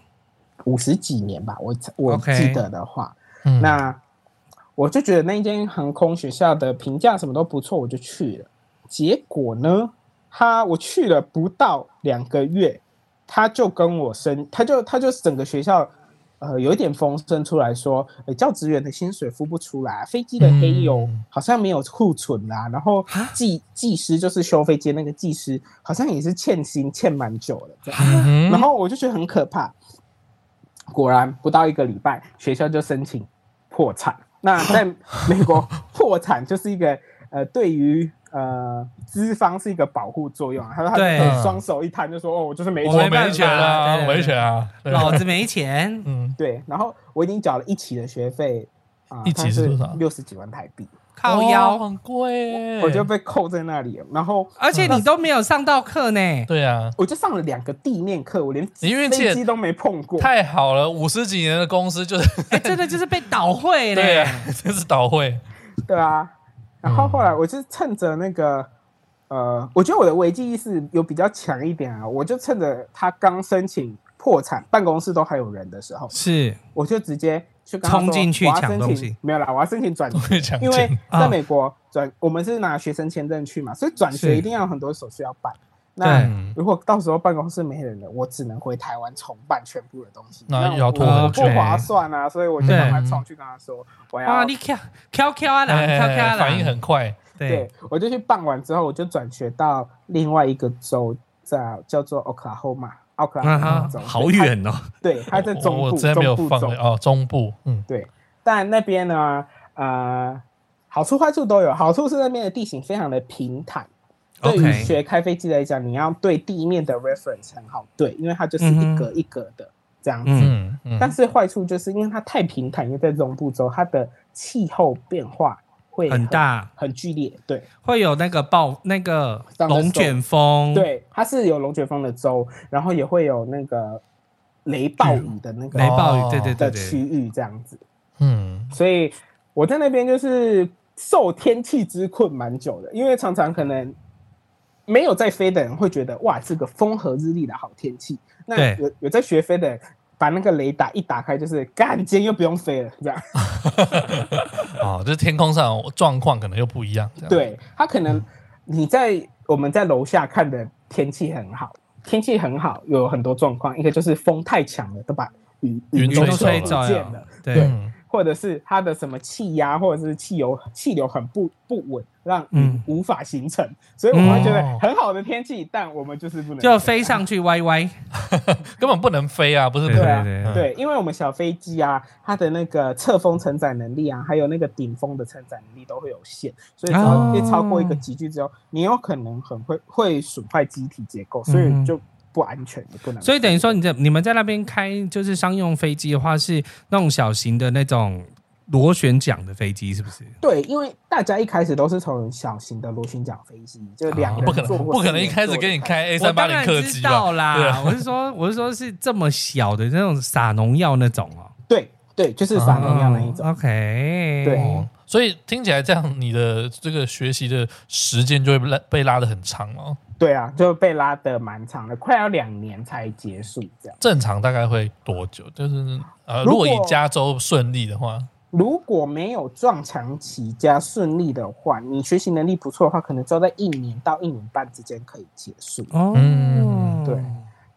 50几年吧，我记得的话。那我就觉得那间航空学校的评价什么都不错，我就去了。结果呢，我去了不到2个月，他就跟我他就整个学校有一点风声出来说，教职员的薪水付不出来，飞机的黑油好像没有库存啦，然后技师就是修飞机那个技师好像也是欠薪欠蛮久了这样。然后我就觉得很可怕。果然不到1个礼拜，学校就申请破产。那在美国，破产就是一个对于资方是一个保护作用啊。他双手一摊就说：“我就是没钱， 我没钱啊，我没钱啊， 老子没钱。” 对。然后我已经缴了1期的学费 1期是多少 ？60几万台币。 靠腰很贵， 我就被扣在那里了。然后， 而且你都没有上到课呢。 对啊， 我就上了2个地面课，我连飞机都没碰过。 太好了，50几年的公司就是， 真的就是被倒会嘞。 对啊，真是倒会。 对啊，然后后来我就趁着那个我觉得我的危机意识有比较强一点啊，我就趁着他刚申请破产，办公室都还有人的时候，我就直接去跟他说冲进去抢东西。 没有啦，我要申请转学，因为在美国我们是拿学生签证去嘛，所以转学一定要有很多手续要办。那如果到时候办公室没人了，我只能回台湾重办全部的东西， 那要拖很久，不划算啊，所以我就赶快冲去跟他说，我要你跳啊啦， 反应很快。 对，我就去办完之后，我就转学到另外一个州，叫做 Oklahoma 州， 好远哦。 对，它在中部， 我真没有放中部， 对。但那边呢，好处坏处都有。好处是那边的地形非常的平坦。对于学开飞机来讲，你要对地面的 reference 很好对，因为它就是一格一格的这样子。但是坏处就是因为它太平坦，因为在中部州，它的气候变化会很大、 很剧烈，对， 会有那个龙卷风， 对，它是有龙卷风的州，然后也会有那个雷暴雨的那个雷暴雨，对的区域这样子。所以我在那边就是受天气之困蛮久的，因为常常可能没有在飞的人会觉得哇，这个风和日丽的好天气。那有在学飞的人，把那个雷达一打开，就是今天又不用飞了，这样。 就是天空上状况可能又不一样。 对，它可能我们在楼下看的天气很好，有很多状况，一个就是风太强了，都把云都吹走了，对。或者是它的什么气压或者是气流很不稳，让无法形成，所以我们会觉得很好的天气，但我们就是不能就飞上去歪， 根本不能飞啊！不是对，因为我们小飞机啊，它的那个侧风承载能力啊，还有那个顶风的承载能力都会有限，所以只要超过一个级距之后，你有可能会损坏机体结构，所以就不安全，也不能。 所以等于说你们在那边开就是商用飞机的话，是那种小型的那种螺旋桨的飞机，是不是？ 对，因为大家一开始都是从小型的螺旋桨飞机，就2个人坐， 不可能一开始给你开 A380 客机吧？ 我当然知道啦，我是说是这么小的那种撒农药那种哦。 对，就是撒农药那一种。 OK， 对。 所以听起来这样，你的这个学习的时间就会被拉得很长哦。 对啊，就被拉得蛮长的，快要2年才结束这样。 正常大概会多久？就是如果以加州顺利的话， 如果没有撞墙期加顺利的话，你学习能力不错的话，可能就在1年到1年半之间可以结束。 哦， 对。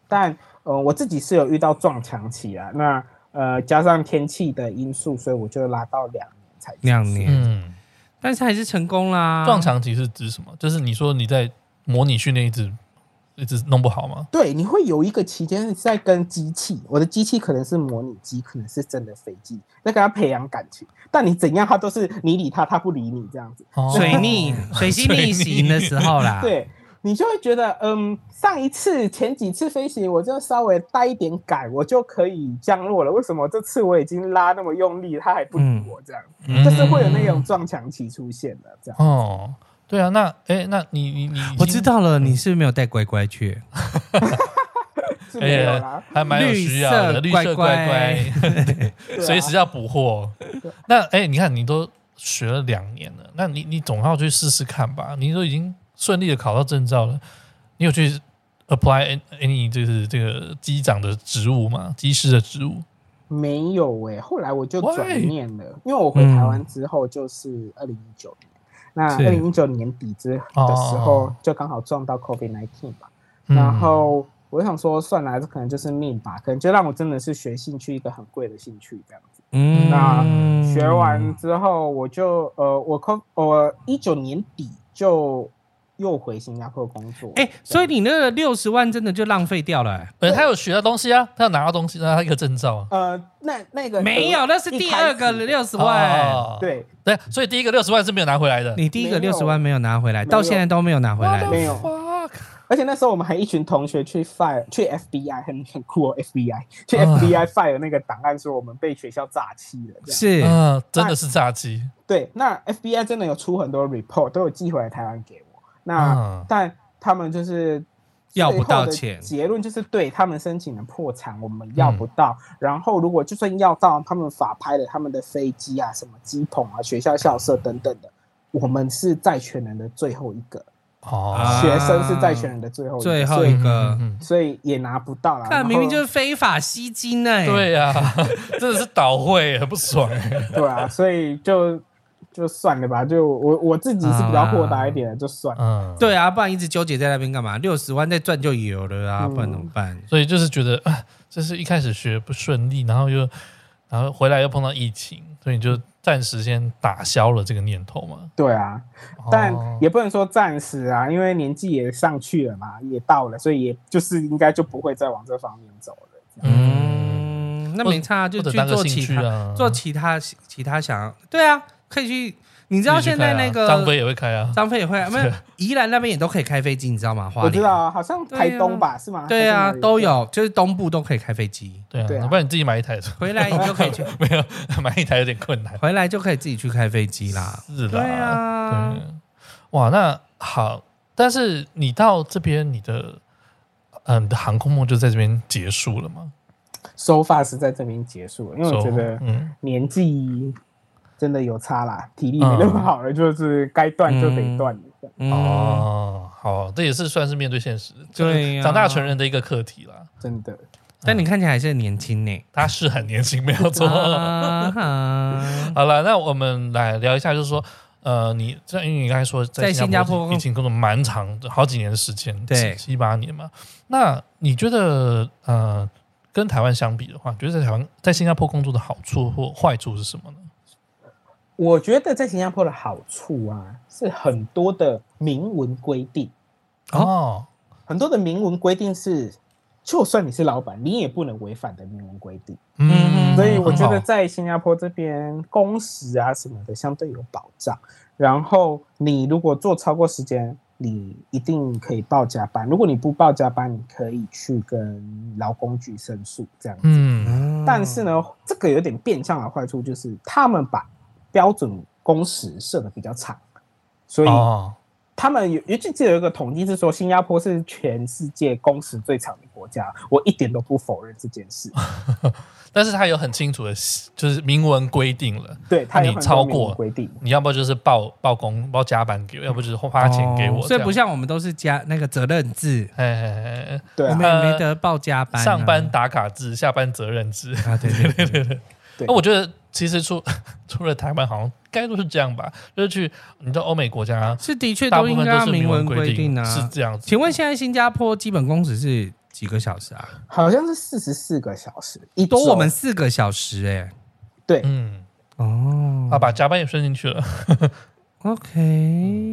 但我自己是有遇到撞墙期啊，那加上天气的因素，所以我就拉到2年才 2年，但是还是成功啦。 撞墙期是指什么？就是你说你在模拟训练一直弄不好吗？ 对，你会有一个期间在跟机器，我的机器可能是模拟机，可能是真的飞机，在跟他培养感情。但你怎样，他都是你理他，他不理你这样子。 水星逆行的时候啦， 对，你就会觉得，前几次飞行，我就稍微带一点改，我就可以降落了。为什么这次我已经拉那么用力，他还不理我？这样，就是会有那种撞墙期出现的这样。 哦，对啊，那你， 我知道了，你是不是没有带乖乖去？ 是没有啦， 还蛮有需要的，绿色乖乖，随时要补货。那你看你都学了2年了，那你总要去试试看吧。你都已经顺利的考到证照了，你有去 apply any 就是这个机长的职务吗？机师的职务？ 没有后来我就转念了，因为我回台湾之后就是2019年，那2019年底的时候就刚好撞到 COVID-19 吧，然后我想说算了，这可能就是命吧，可能就让我真的是学兴趣，一个很贵的兴趣这样子。那学完之后，我就我19年底就又回新加坡工作。 所以你那个60万真的就浪费掉了。 他有学到东西啊，他有拿到东西，拿到一个证照啊。那个没有，那是第二个60万。 对， 所以第一个60万是没有拿回来的。 你第一个60万没有拿回来，到现在都没有拿回来。 没有。而且那时候我们还一群同学去 FBI 很酷FBI 去 FBI file 那个档案，说我们被学校诈欺了。 是， 真的是诈欺。 对，那 FBI 真的有出很多 report， 都有寄回来台湾给我。那但他们就是要不到钱， 结论就是对他们申请的破产，我们要不到。然后如果就算要到，他们法拍了他们的飞机啊、什么机棚啊、学校校舍等等的，我们是债权人的最后一个。学生是债权人的最后一个，所以也拿不到啦。 看明明就是非法吸金对啊，真的是倒会，很不爽。 对啊，所以就算了吧，就我自己是比较豁达一点的，就算了。 对啊，不然一直纠结在那边干嘛？60万再赚就有了啊，不然怎么办？ 所以就是觉得这是一开始学不顺利，然后回来又碰到疫情，所以你就暂时先打消了这个念头嘛。 对啊，但也不能说暂时啊，因为年纪也上去了嘛，也到了，所以也就是应该就不会再往这方面走了。 那没差，就去做其他想要。对啊，可以去。你知道现在那个张飞也会开啊， 张飞也会啊，没有宜兰那边也都可以开飞机，你知道吗？ 我知道啊，好像台东吧，是吗？ 对啊，都有，就是东部都可以开飞机。 对啊，不然你自己买一台， 回来你就可以去。 没有买一台有点困难， 回来就可以自己去开飞机啦。 是的， 对啊， 对，哇，那好，但是你到这边，你的航空梦就在这边结束了吗 ？So far 是在这边结束了，因为我觉得年纪真的有差啦，体力没那么好了，就是该断就得断了。好，这也是算是面对现实， 对， 长大成人的一个课题啦， 真的。 但你看起来还是很年轻呢， 他是很年轻，没有错。好了，那我们来聊一下，就是说，因为你刚才说在新加坡已经工作蛮长，好几年的时间，对，7、8年嘛。那你觉得跟台湾相比的话，觉得在新加坡工作的好处或坏处是什么呢？ 我觉得在新加坡的好处啊，是很多的明文规定很多的明文规定是，就算你是老板，你也不能违反的明文规定。所以我觉得在新加坡这边工时啊什么的相对有保障。然后你如果做超过时间，你一定可以报加班。如果你不报加班，你可以去跟劳工局申诉这样子。但是呢，这个有点变相的坏处就是他们把标准工时设得比较长，所以他们有一个统计是说，新加坡是全世界工时最长的国家，我一点都不否认这件事。 但是他有很清楚的，就是明文规定了， 对，他有你超过规定， 你要不就是报加班给我，要不就是花钱给我。 所以不像我们都是加那个责任制， 对， 我们也没得报加班， 上班打卡制，下班责任制啊，对。 那我觉得其实除了台湾，好像该都是这样吧。就是去你知道欧美国家是的确都应该明文规定啊， 是这样子。 请问现在新加坡基本工时是几个小时啊？ 好像是44个小时， 多我们4个小时哎。 对， 把加班也算进去了。 OK，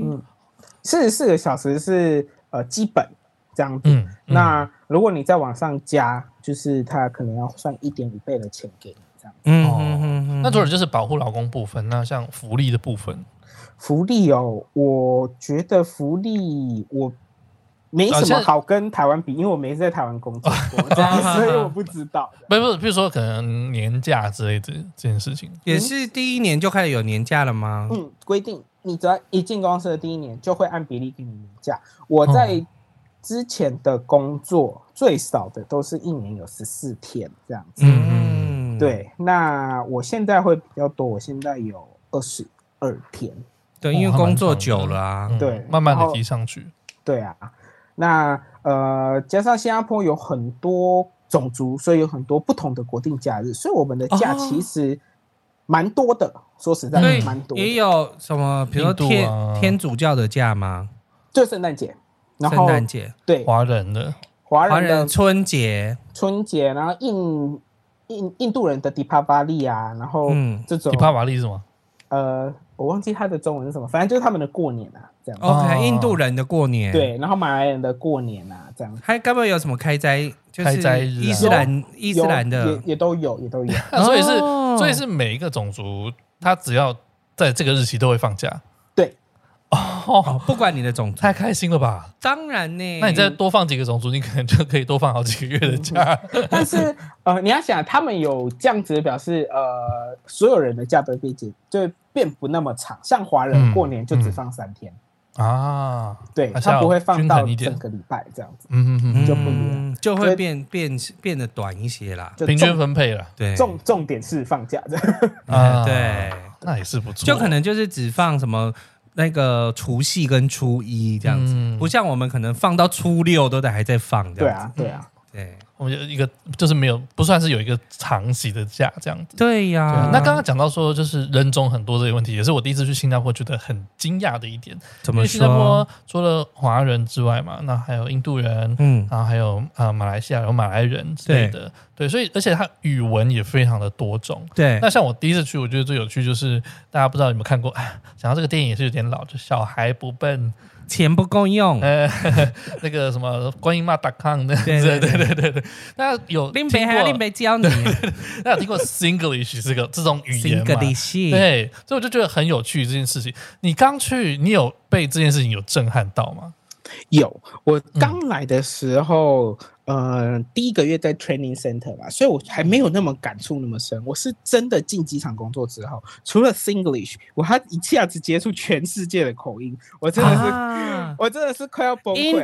44个小时是基本这样子。那如果你再往上加，就是他可能要算1.5倍的钱给你这样子。 那除了就是保护劳工部分，那像福利的部分， 福利我觉得福利我没什么好跟台湾比，因为我没在台湾工作过，所以我不知道。 不，比如说可能年假之类的这件事情， 也是第1年就开始有年假了吗？ 规定你只要一进公司的第1年就会按比例给你年假。我在之前的工作最少的都是1年有14天这样子。对，那我现在会比较多，我现在有22天。 对，因为工作久了啊， 对， 慢慢的提上去。 对啊，那加上新加坡有很多种族，所以有很多不同的国定假日，所以我们的假其实蛮多的。说实在，蛮多的。 也有什么，比如说天主教的假吗？ 就圣诞节，然后圣诞节， 对， 华人的春节， 然后印度人的迪帕巴利啊，然后这种迪帕巴利是什么？ 我忘记它的中文是什么，反正就是他们的过年啊，这样。 OK， 印度人的过年， 对，然后马来人的过年啊，这样。 还该不会有什么开斋？就是开斋日， 伊斯兰的也都有。 所以是每一个种族，他只要在这个日期都会放假。 对。 不管你的种族， 太开心了吧？ 当然呢。 那你再多放几个种族，你可能就可以多放好几个月的假。 但是你要想，他们有这样子表示，所有人的假都就变不那么长，像华人过年就只放3天啊。 对，他不会放到整个礼拜这样子，就不一样， 就会变得短一些啦， 平均分配了。 对，重点是放假的对， 那也是不错。 就可能就是只放什么。那个除夕跟初一这样子，不像我们可能放到初6都还在放这样子。 对啊， 我们一个就是没有，不算是有一个长期的假这样子。 对呀。 那刚刚讲到说，就是人种很多这个问题，也是我第一次去新加坡觉得很惊讶的一点。 怎么说？ 因为新加坡除了华人之外嘛，那还有印度人，然后还有马来西亚有马来人之类的。对，所以而且它语文也非常的多种。 对。 那像我第一次去，我觉得最有趣就是大家不知道有没有看过，讲到这个电影也是有点老，就小孩不笨。 钱不够用， 那个什么观音妈.com 的，对，大家有林北还有林北教你， 大家有听过 Singlish 这种语言吗？对，所以我就觉得很有趣这件事情。你刚去，你有被这件事情有震撼到吗？ 有，我刚来的时候，第1个月在 training center 吧，所以我还没有那么感触那么深。我是真的进机场工作之后，除了 Singlish， 我还一下子接触全世界的口音，我真的是快要崩溃。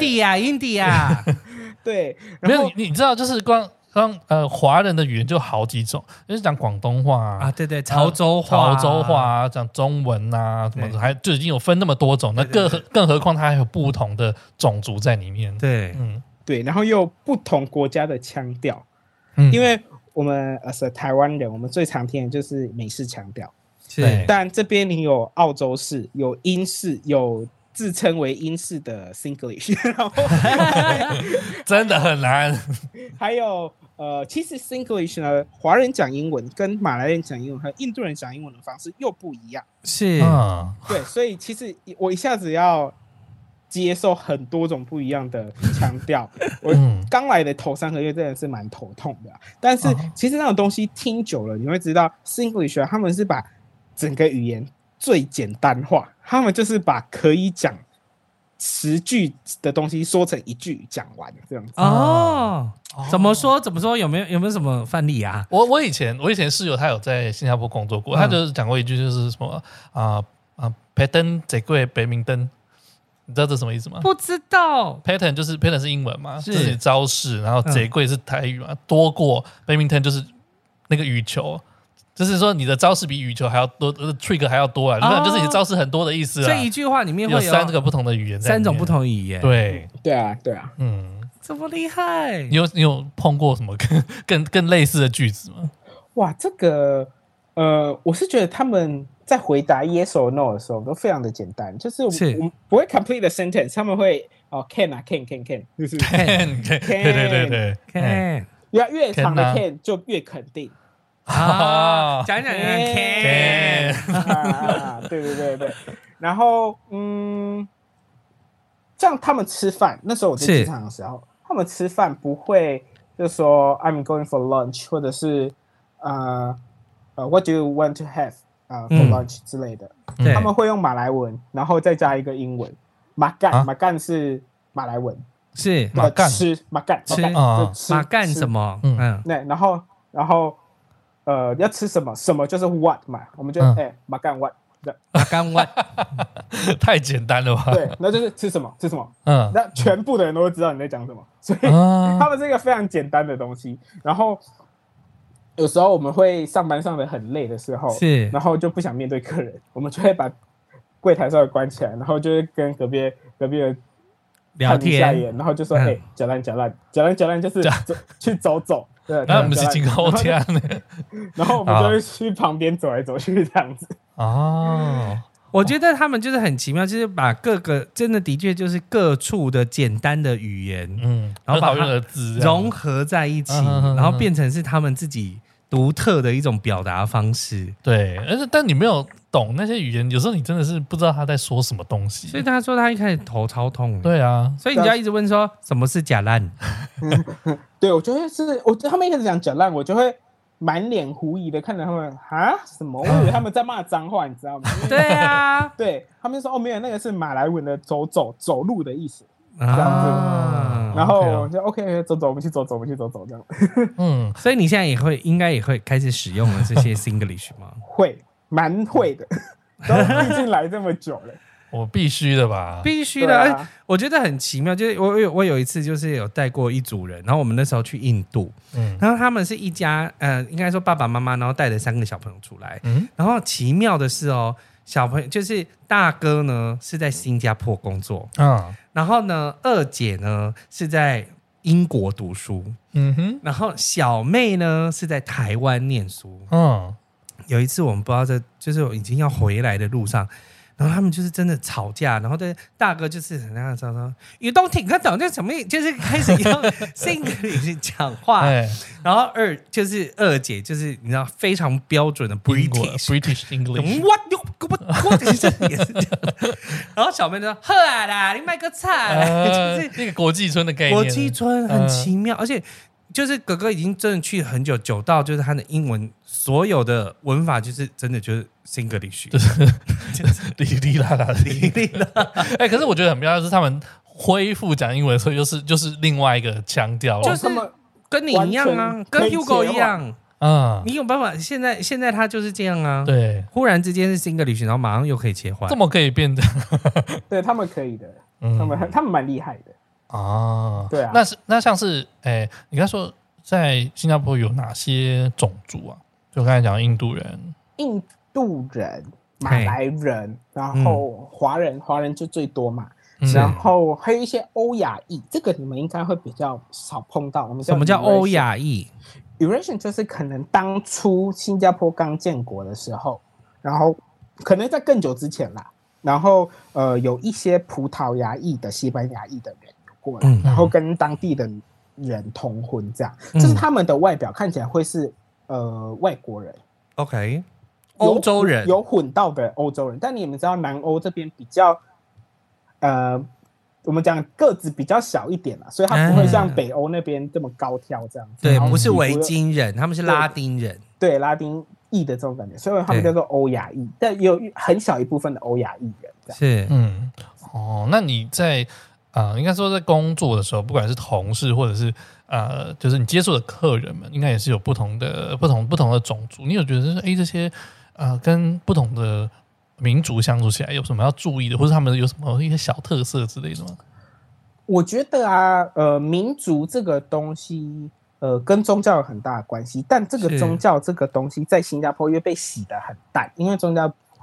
India， 对， 没有你知道，就是光华人的语言就好几种，就是讲广东话啊， 对，潮州话啊，讲中文啊，什么还就已经有分那么多种，那更何况它还有不同的种族在里面。 对，然后又有不同国家的腔调，因为我们台湾人，我们最常听的就是美式腔调，但这边你有澳洲式，有英式，有自称为英式的 Singlish， 然后真的很难。 还有其实 Singlish 呢，华人讲英文跟马来人讲英文和印度人讲英文的方式又不一样。对，所以其实我一下子要接受很多种不一样的腔调，我刚来的头3个月真的是蛮头痛的，但是其实那种东西听久了，你会知道 Singlish 他们是把整个语言最简单化，他们就是把可以讲10句的东西说成1句讲完这样子。 怎么说？有没有什么范例啊？ 我以前室友他有在新加坡工作过，他就是讲过一句，就是什么pattern 这个北明灯。你知道这什么意思吗？ 不知道。 pattern 是英文嘛，就是招式，然后贼贵是台语嘛，多过 badminton 就是那个羽球，就是说你的招式比羽球还要多，trick 还要多啊，就是你的招式很多的意思啊。 这一句话里面会有3个不同的语言 ，3种不同语言。 对啊， 这么厉害！ 你有碰过什么更类似的句子吗？ 哇，这个我是觉得他们在回答 yes or no 的时候都非常的简单，就是我们不会 complete the sentence， 他们会can 啊 can， 就是 can， 对 can， 越长的 can 就越肯定啊，讲 can， 对，然后像他们吃饭，那时候我在机场的时候，他们吃饭不会就说 I'm going for lunch， 或者是what do you want to have for lunch 之类的，他们会用马来文，然后再加一个英文。马干是马来文， 是马干吃马干什么？ 对，然后要吃什么？什么就是 what 嘛，我们就马干 what。 马干 what 太简单了吧？ 对，那就是吃什么，那全部的人都会知道你在讲什么，所以他们是一个非常简单的东西。然后有时候我们会上班上的很累的时候，然后就不想面对客人，我们就会把柜台稍微关起来，然后就会跟隔壁的聊天， 然后就说假烂，就是去走，对， 那不是真好听呢。 然后我们就会去旁边走来走去这样子。 我觉得他们就是很奇妙，就是把各个真的确就是各处的简单的语言，然后把它融合在一起，然后变成是他们自己独特的一种表达方式。 对，但你没有懂那些语言，有时候你真的是不知道他在说什么东西。 所以他说他一开始头超痛。 对啊， 所以你就要一直问说什么是假烂。 对，我觉得他们一开始讲假烂，我就会满脸狐疑的看着他们什么？我以为他们在骂脏话，你知道吗？ 对啊， 对他们说没有，那个是马来文的走路的意思，这样子。然后我就 OK 走，我们去走这样。 所以你现在应该也会开始使用了这些 Singlish 吗？ 蛮会的，毕竟来这么久了。 我必须的吧， 必须的。我觉得很奇妙，就是我有一次就是有带过一组人，然后我们那时候去印度，然后他们是一家应该说爸爸妈妈，然后带着3个小朋友出来，然后奇妙的是小朋友就是大哥呢是在新加坡工作，然后呢二姐呢是在英国读书，然后小妹呢是在台湾念书，有一次我们不知道就是已经要回来的路上。然后他们就是真的吵架，然后大哥就是很那样说 ，You don't think 懂这什么？就是开始用 Singlish 讲话，然后二姐就是你知道非常标准的 British English，What 也是这样。然后小妹就说：“喝啦，你卖个菜。”就是那个国际村的概念， 国际村很奇妙，而且。就是哥哥已经真的去很久到就是他的英文所有的文法就是真的就是 Singlish， 就是哩啦啦。可是我觉得很妙的是他们恢复讲英文的时候就是另外一个腔调， 就是跟你一样啊，跟 Hugo 一样啊，你有办法？现在他就是这样啊， 对， 忽然之间是 Singlish， 然后马上又可以切换， 这么可以变的， 对他们可以的，他们蛮厉害的。对啊， 那像是你刚才说在新加坡有哪些种族啊？就刚才讲印度人、 马来人，然后华人就最多嘛，然后还有一些欧亚裔，这个你们应该会比较少碰到。 什么叫欧亚裔 ？Eurasian 就是可能当初新加坡刚建国的时候，然后可能在更久之前啦，然后有一些葡萄牙裔的、西班牙裔的人。过来，然后跟当地的人通婚，这样，就是他们的外表看起来会是外国人 ，OK， 欧洲人有混到的欧洲人，但你们知道南欧这边比较我们讲个子比较小一点啦，所以他不会像北欧那边这么高挑这样子。 对，不是维京人，他们是拉丁人， 对拉丁裔的这种感觉，所以他们叫做欧亚裔，但也有很小一部分的欧亚裔人。 是， 那你在应该说在工作的时候，不管是同事或者是就是你接触的客人们，应该也是有不同的种族。你有觉得是这些跟不同的民族相处起来有什么要注意的，或者他们有什么一些小特色之类的吗？ 我觉得民族这个东西跟宗教有很大的关系，但这个宗教这个东西在新加坡因为被洗得很淡，因为宗教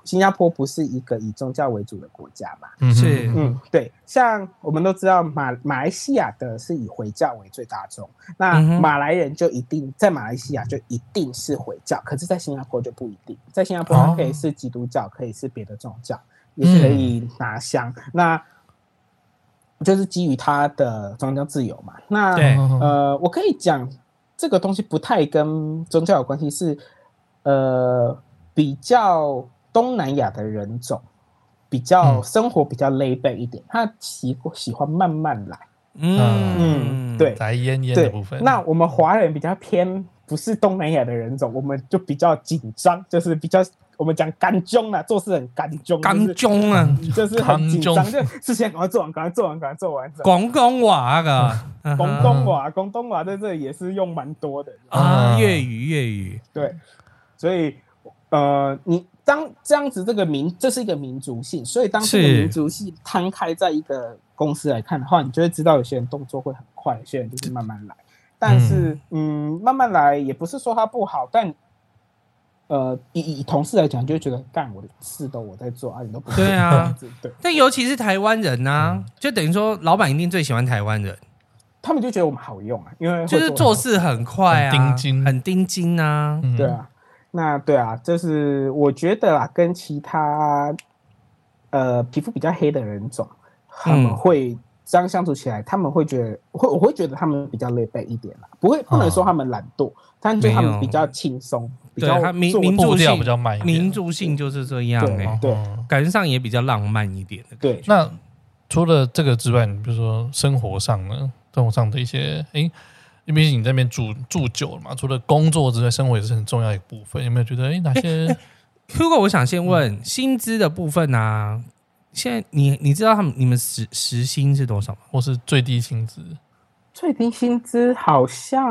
新加坡不是一个以宗教为主的国家嘛？ 是， 对，像我们都知道马来西亚的是以回教为最大宗，那马来人就一定在马来西亚就一定是回教，可是在新加坡就不一定，在新加坡它可以是基督教，可以是别的宗教，也是可以拿香，那就是基于它的宗教自由嘛。那我可以讲这个东西不太跟宗教有关系，是比较东南亚的人种，比较生活比较 lay back 一点，他喜欢慢慢来。对， 来烟的部分。 那我们华人比较偏不是东南亚的人种，我们就比较紧张，就是比较我们讲干中啊，做事很干中， 干中啊， 就是很紧张，就事情赶快做完，赶快做完，赶快做完。 广东话啊， 广东话在这里也是用蛮多的啊，粤语， 对，所以你当这样子，这是一个民族性，所以当这个民族性摊开在一个公司来看的话，你就会知道有些人动作会很快，有些人就是慢慢来。但是慢慢来也不是说它不好，但以同事来讲，就会觉得干我的事都我在做啊，你都不做。 对啊， 对。 但尤其是台湾人啊，就等于说老板一定最喜欢台湾人， 他们就觉得我们好用啊，因为就是做事很快啊，很盯紧啊， 对啊。那对啊，就是我觉得啦，跟其他皮肤比较黑的人种，他们会这样相处起来，他们会觉得我会觉得他们比较累背一点啦，不能说他们懒惰，但就他们比较轻松，比较民族性比较慢一点， 民族性就是这样对， 感觉上也比较浪漫一点的。 对， 那除了这个之外，你比如说生活上呢，生活上的一些因为你在那边住久了嘛，除了工作之外，生活也是很重要的一部分。有没有觉得哪些？ 如果我想先问薪资的部分啊，现在你知道你们时薪是多少吗？ 或是最低薪资？ 最低薪资好像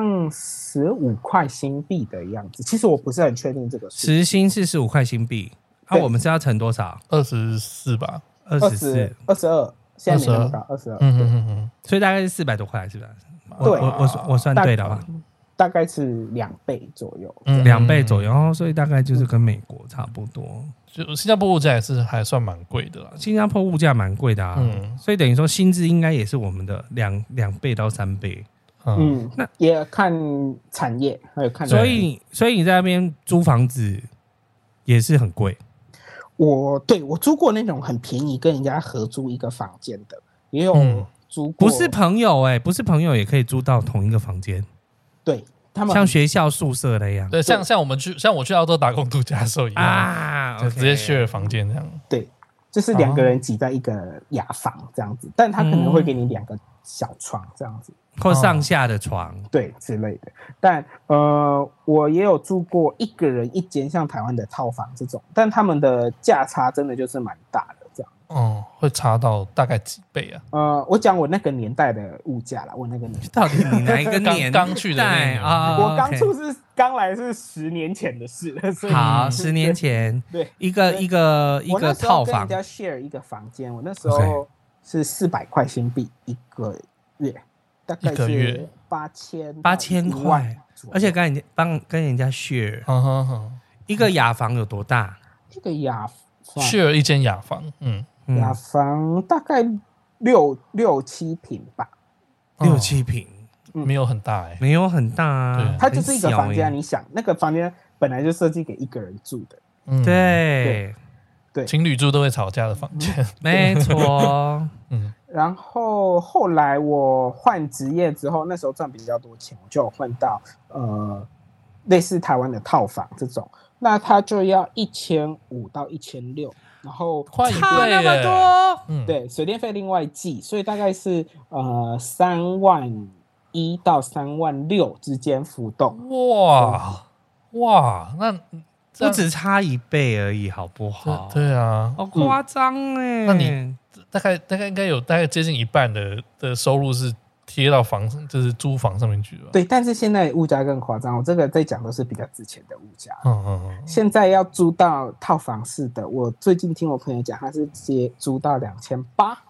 15块新币的样子，其实我不是很确定这个数。 时薪是15块新币，我们是要乘多少 ？24吧 ，24、 22，现在没那么高，22。 所以大概是400多块，是吧？ 对， 我算对了吧？ 大概是2倍左右 ，2倍左右，所以大概就是跟美国差不多。 就新加坡物价也是还算蛮贵的啦， 新加坡物价蛮贵的啊，所以等于说薪资应该也是我们的2倍到3倍。 那也看产业，还有看。 所以你在那边租房子也是很贵。 我租过那种很便宜，跟人家合租一个房间的，也有租过。 不是朋友不是朋友也可以租到同一个房间。 对，他们像学校宿舍那样。 对，像我去澳洲打工度假的时候一样啊，就直接 share 房间这样。 对，就是2个人挤在一个雅房这样子，但他可能会给你2个小床这样子， 或上下的床， 对之类的。但我也有住过1个人1间，像台湾的套房这种，但他们的价差真的就是蛮大的这样。 会差到大概几倍啊？ 我讲我那个年代的物价啦，我那个年代到底你哪一个年刚去的那年啊？ 我刚来是10年前的事了。所以好，10年前， 对， 一个套房， 跟人家 share 一个房间，我那时候是400块新币1个月，大概是8000块， 而且跟人家 share， 一个雅房有多大？ 这个雅房 share 一间雅房， 雅房大概6-7坪吧 ，6-7坪， 没有很大没有很大啊， 它就是一个房间。你想，那个房间本来就设计给1个人住的， 对， 情侣住都会吵架的房间， 没错。 然后后来我换职业之后，那时候赚比较多钱，我就有换到类似台湾的套房这种，那它就要1500到1600，然后快1倍那么多， 对，水电费另外计，所以大概是31000到36000之间浮动。 哇，那不只差1倍而已，好不好？ 对啊， 好夸张那你大概应该有大概接近一半的收入是贴到就是租房上面去了。 对，但是现在物价更夸张，我这个在讲都是比较之前的物价。现在要租到套房式的，我最近听我朋友讲，他是直接租到2800，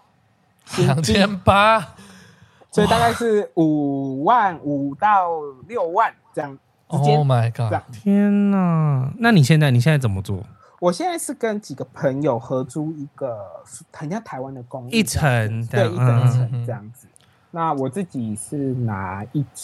所以大概是55000到6万这样。 Oh my god！ 天哪！那你现在怎么做？ 我现在是跟几个朋友合租一个很像台湾的公寓， 一层对，一层这样子。那我自己是拿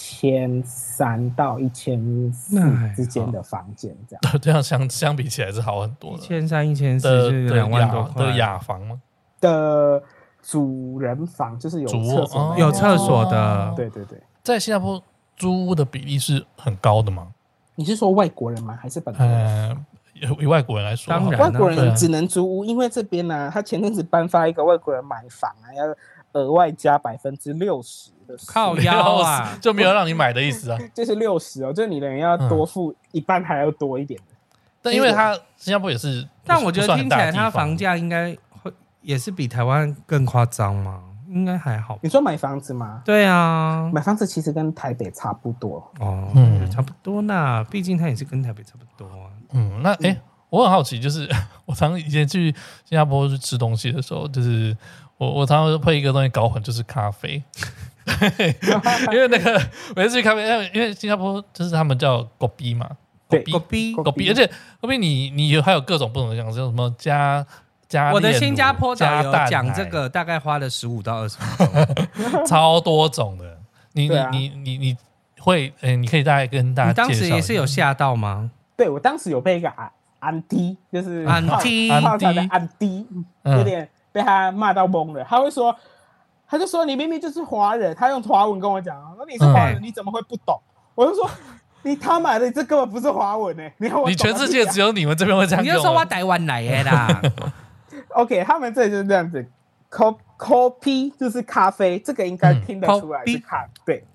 1300到1400之间的房间，这样。 这样相比起来是好很多的。 1300、1400是2万多块的雅房吗？ 的主人房就是有厕所， 有厕所的。 对对对， 在新加坡租屋的比例是很高的吗？ 你是说外国人吗？还是本国人？ 以外国人来说， 当然外国人只能租屋，因为这边呢，他前阵子颁发一个外国人买房啊，要额外加60%的靠腰啊， 就没有让你买的意思啊， 就是60哦，就是你的人要多付一半还要多一点的。 但因为他新加坡也是， 但我觉得听起来他房价应该会也是比台湾更夸张吗？应该还好。 你说买房子吗？ 对啊， 买房子其实跟台北差不多哦，差不多啦，毕竟它也是跟台北差不多啊。 那我很好奇，就是我常以前去新加坡去吃东西的时候，就是我常常会一个东西搞混，就是咖啡。因为那个每次去咖啡，因为新加坡就是他们叫果啤嘛， 对， 果啤， 而且果啤你还有各种不同的样子，像什么加我的新加坡导游加讲这个大概花了15到20分钟， 超多种的。你会你可以大概跟大家介绍。 你当时也是有吓到吗？ 对，我当时有被一个安迪，就是泡茶的安迪，有点被他骂到懵了。他就说你明明就是华人，他用华文跟我讲，说你是华人，你怎么会不懂？我就说你他妈的，这根本不是华文欸，你全世界只有你们这边会这样用。 你就说我台湾来的啦。 OK， 他们这里就是这样子 ，Kopi 就是咖啡，这个应该听得出来是对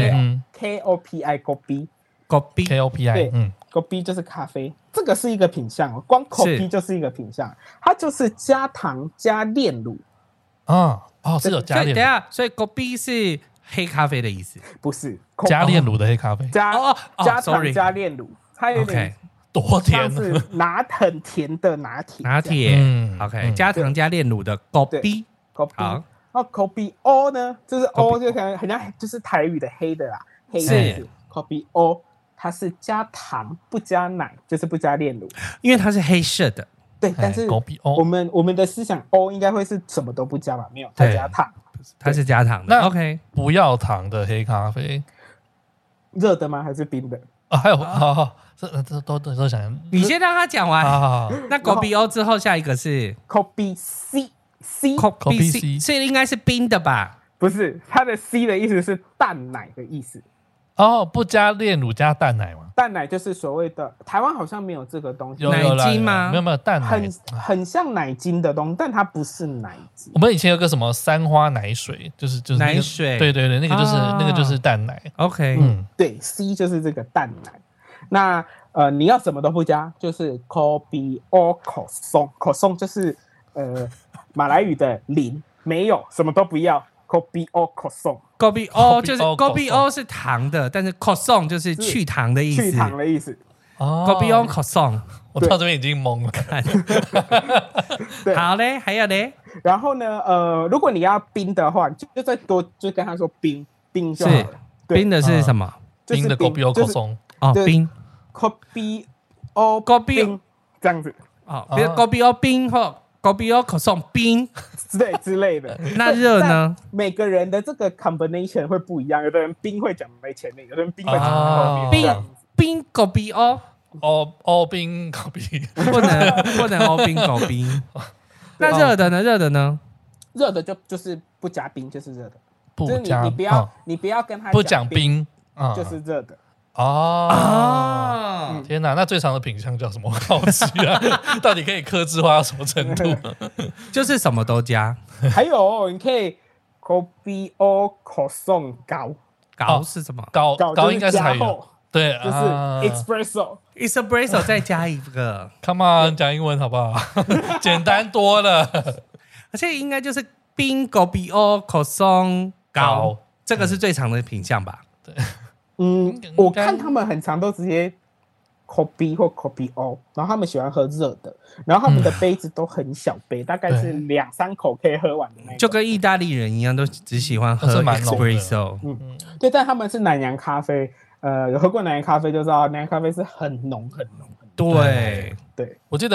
，Kopi Kopi Kopi Kopi 就是咖啡，这个是一个品项，光 Kopi 就是一个品项，它就是加糖加炼乳是有加炼乳。 等一下，所以 Kopi 是黑咖啡的意思， 不是加炼乳的黑咖啡， 加糖加炼乳，它有点多甜， 是很甜的拿铁。 OK， 加糖加炼乳的 Kopi。 好，那 Kopi O 呢？就是 O 就可能很像就是台语的黑的啦，黑的是 Kopi O， 它是加糖不加奶，就是不加炼乳， 因为它是黑色的。 对，但是我们的思想 O 应该会是什么都不加吧？没有，它加糖， 它是加糖的。OK， 不要糖的黑咖啡， 热的吗？还是冰的？ 还有这都想， 你先让他讲完。那 Kopi O 之后下一个是 Kopi C，Kopi C， 所以应该是冰的吧？ 不是，它的 C 的意思是淡奶的意思。 不加炼乳加淡奶吗？ 淡奶就是所谓的台湾好像没有这个东西， 奶精吗？ 没有淡奶， 很像奶精的东西，但它不是奶精。 我们以前有个什么三花奶水，就是奶水， 对，那个就是淡奶。 OK， 对 ，C 就是这个淡奶。那你要什么都不加，就是 Kopi O 口松就是马来语的零，没有什么都不要。Kopi O 口松 ，Kopi O 就是 Kopi O 是糖的，但是口松就是去糖的意思。 去糖的意思。 Kopi O 口松， 我到这边已经懵了。好嘞，还有嘞。 然后呢，如果你要冰的话，就再多就跟他说冰就好了。 冰的是什么？ 冰的 Kopi O 口松冰 Kopi O 冰这样子比如 Kopi O 冰或Kopi O 口送冰之类的。 那热呢？ 每个人的这个 combination 会不一样，有的人冰会讲在前面，有的人冰会讲在后面。 冰 Kopi O 冰 Kopi 不能 O 冰 Kopi。那热的呢？ 热的就是不加冰，就是热的。 不加， 你不要跟他不讲冰， 就是热的。 天哪！那最长的品项叫什么？好奇啊！到底可以客制化到什么程度？ 就是什么都加。 还有你可以 Kopi O 口送高是什么？ 高应该是台语，对， 就是 espresso 再加一个。 Come on， 讲英文好不好？简单多了。 而且应该就是冰 Kopi O 口送高，这个是最长的品项吧？ 对。 我看他们很常都直接 Kopi 或 Kopi O， 然后他们喜欢喝热的，然后他们的杯子都很小杯，大概是2-3口可以喝完的那种， 就跟意大利人一样，都只喜欢喝 espresso。 对，但他们是南洋咖啡，有喝过南洋咖啡就知道，南洋咖啡是很浓很浓。 对， 我记得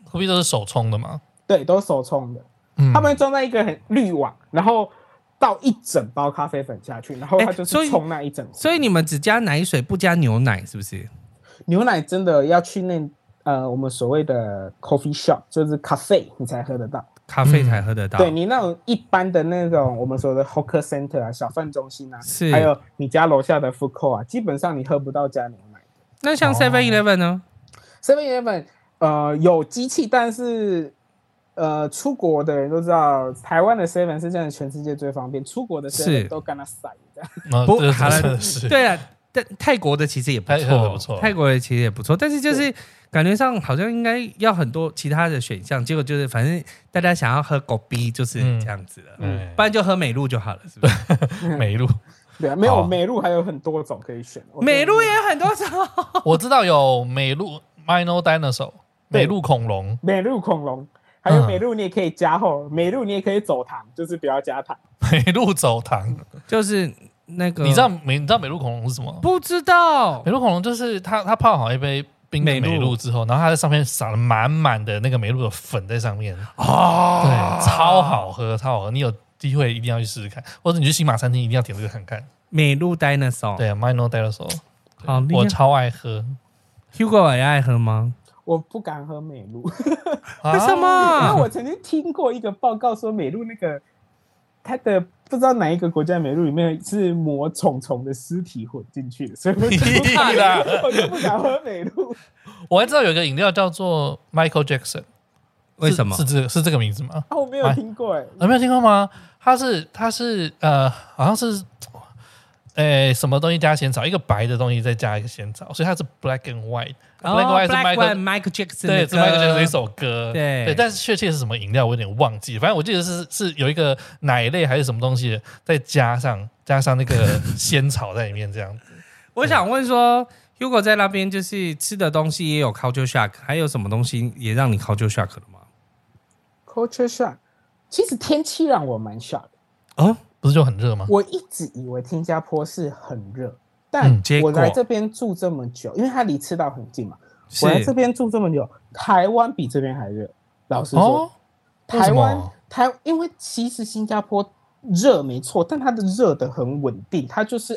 货币都是手冲的吗？ 对，都是手冲的。他们装在一个很滤网，然后倒一整包咖啡粉下去，然后它就是冲那一整。 所以你们只加奶水不加牛奶是不是？ 牛奶真的要去我们所谓的 coffee shop， 就是咖啡你才喝得到。 咖啡才喝得到。 对，你那种一般的那种我们说的 hawker center 啊，小贩中心啊，还有你家楼下的 food court 啊，基本上你喝不到加牛奶。 那像 7-Eleven 呢 ？7-Eleven 有机器，但是出国的人都知道，台湾的 7 是真的全世界最方便，出国的7都跟他塞这样。 不，对啊，但泰国的其实也不错，泰国的其实也不错，但是就是感觉上好像应该要很多其他的选项，结果就是反正大家想要喝狗逼就是这样子了，不然就喝美露就好了，是不是？ 美露。 对啊，没有美露还有很多种可以选， 美露也有很多种。 我知道有美露 Mino Dinosaur 美露恐龙， 还有美露你也可以加厚，美露你也可以走糖，就是不要加糖。 美露走糖就是那个， 你知道美露恐龙是什么？ 不知道。 美露恐龙就是它泡好一杯冰的美露之后，然后它在上面撒了满满的那个美露的粉在上面对，超好喝。你有机会一定要去试试看，或者你去新马餐厅一定要点这个看看。 美露 Dinosaur， 对 ，Mino Dinosaur， 好厉害， 我超爱喝。 Hugo 也爱喝吗？ 我不敢喝美露， 为什么？ 因为我曾经听过一个报告说，美露那个它的不知道哪一个国家的美露里面是磨虫虫的尸体混进去的，所以我就不敢喝美露。 我还知道有一个饮料叫做 Michael Jackson， 为什么是这个名字吗？ 我没有听过没有听过吗？它是好像是什么东西加仙草，一个白的东西再加一个仙草，所以它是 Black and White。Black and White 是 Michael Jackson， 对，是 Michael Jackson 的一首歌。 对， 但是确切是什么饮料我有点忘记，反正我记得是有一个奶类还是什么东西，再加上那个仙草在里面这样子。 我想问说 ，Hugo 在那边就是吃的东西也有 culture shock， 还有什么东西也让你 culture shock 了吗 ？culture shock， 其实天气让我蛮 shock 的。不是就很热吗？ 我一直以为新加坡是很热，但我来这边住这么久，因为它离赤道很近嘛。我来这边住这么久，台湾比这边还热。老实说，台湾因为其实新加坡热没错，但它的热的很稳定，它就是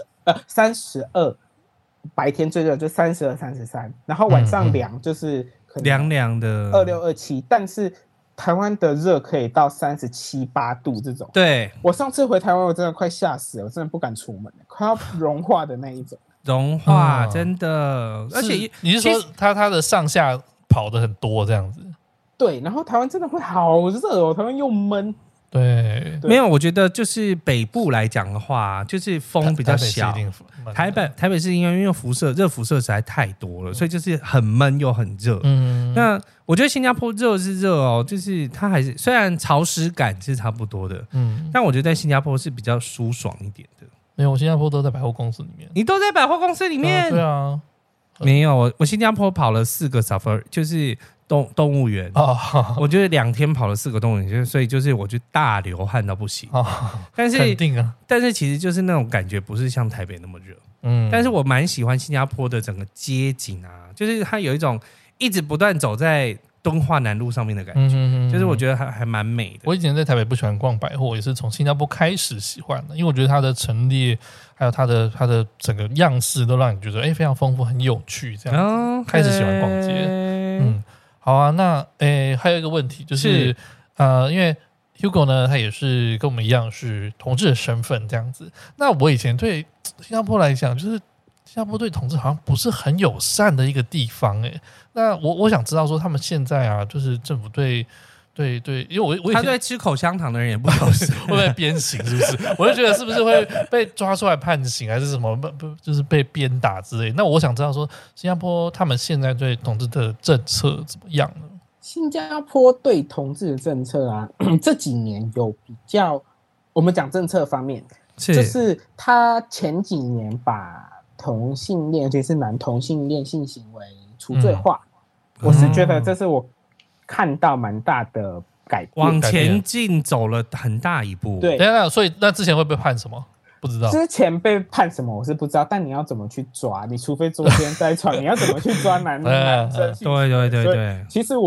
32，白天最热就32、33，然后晚上凉就是可能凉凉的 26、27，但是台湾的热可以到37、8度这种。对，我上次回台湾，我真的快吓死了，我真的不敢出门，快要融化的那一种。 融化，真的，而且你是说它的上下跑的很多这样子？ 对，然后台湾真的会好热哦，台湾又闷。 对， 没有，我觉得就是北部来讲的话，就是风比较小。台北是因为热辐射实在太多了，所以就是很闷又很热。那我觉得新加坡热是热哦，就是它还是虽然潮湿感是差不多的，但我觉得在新加坡是比较舒爽一点的。 没有，我新加坡都在百货公司里面。 你都在百货公司里面？ 对啊， 没有，我新加坡跑了4个 safari， 就是动物园。我觉得2天跑了4个动物园，所以就是我就大流汗到不行。但是肯定啊， 但是其实就是那种感觉不是像台北那么热。但是我蛮喜欢新加坡的整个街景啊，就是它有一种一直不断走在敦化南路上面的感觉，就是我觉得还蛮美的。 我以前在台北不喜欢逛百货，也是从新加坡开始喜欢的，因为我觉得它的陈列还有它的整个样式都让你觉得非常丰富很有趣，这样子开始喜欢逛街。好啊，那还有一个问题就是因为 Hugo 呢，他也是跟我们一样是同志的身份这样子。那我以前对新加坡来讲，就是新加坡对同志好像不是很友善的一个地方那我想知道说他们现在啊，就是政府对，因为我他对吃口香糖的人也不友善， 会不会鞭刑？是不是？我就觉得是不是会被抓出来判刑，还是什么就是被鞭打之类？那我想知道说新加坡他们现在对同志的政策怎么样呢？ 新加坡对同志的政策啊，这几年有比较，我们讲政策方面，就是他前几年把同性恋，尤其是男同性恋性行为除罪化，我是觉得这是我看到蛮大的改变， 往前进走了很大一步。 对， 所以那之前会被判什么？不知道。 之前被判什么我是不知道，但你要怎么去抓？你除非昨天在床，你要怎么去抓男生？ 对。 其实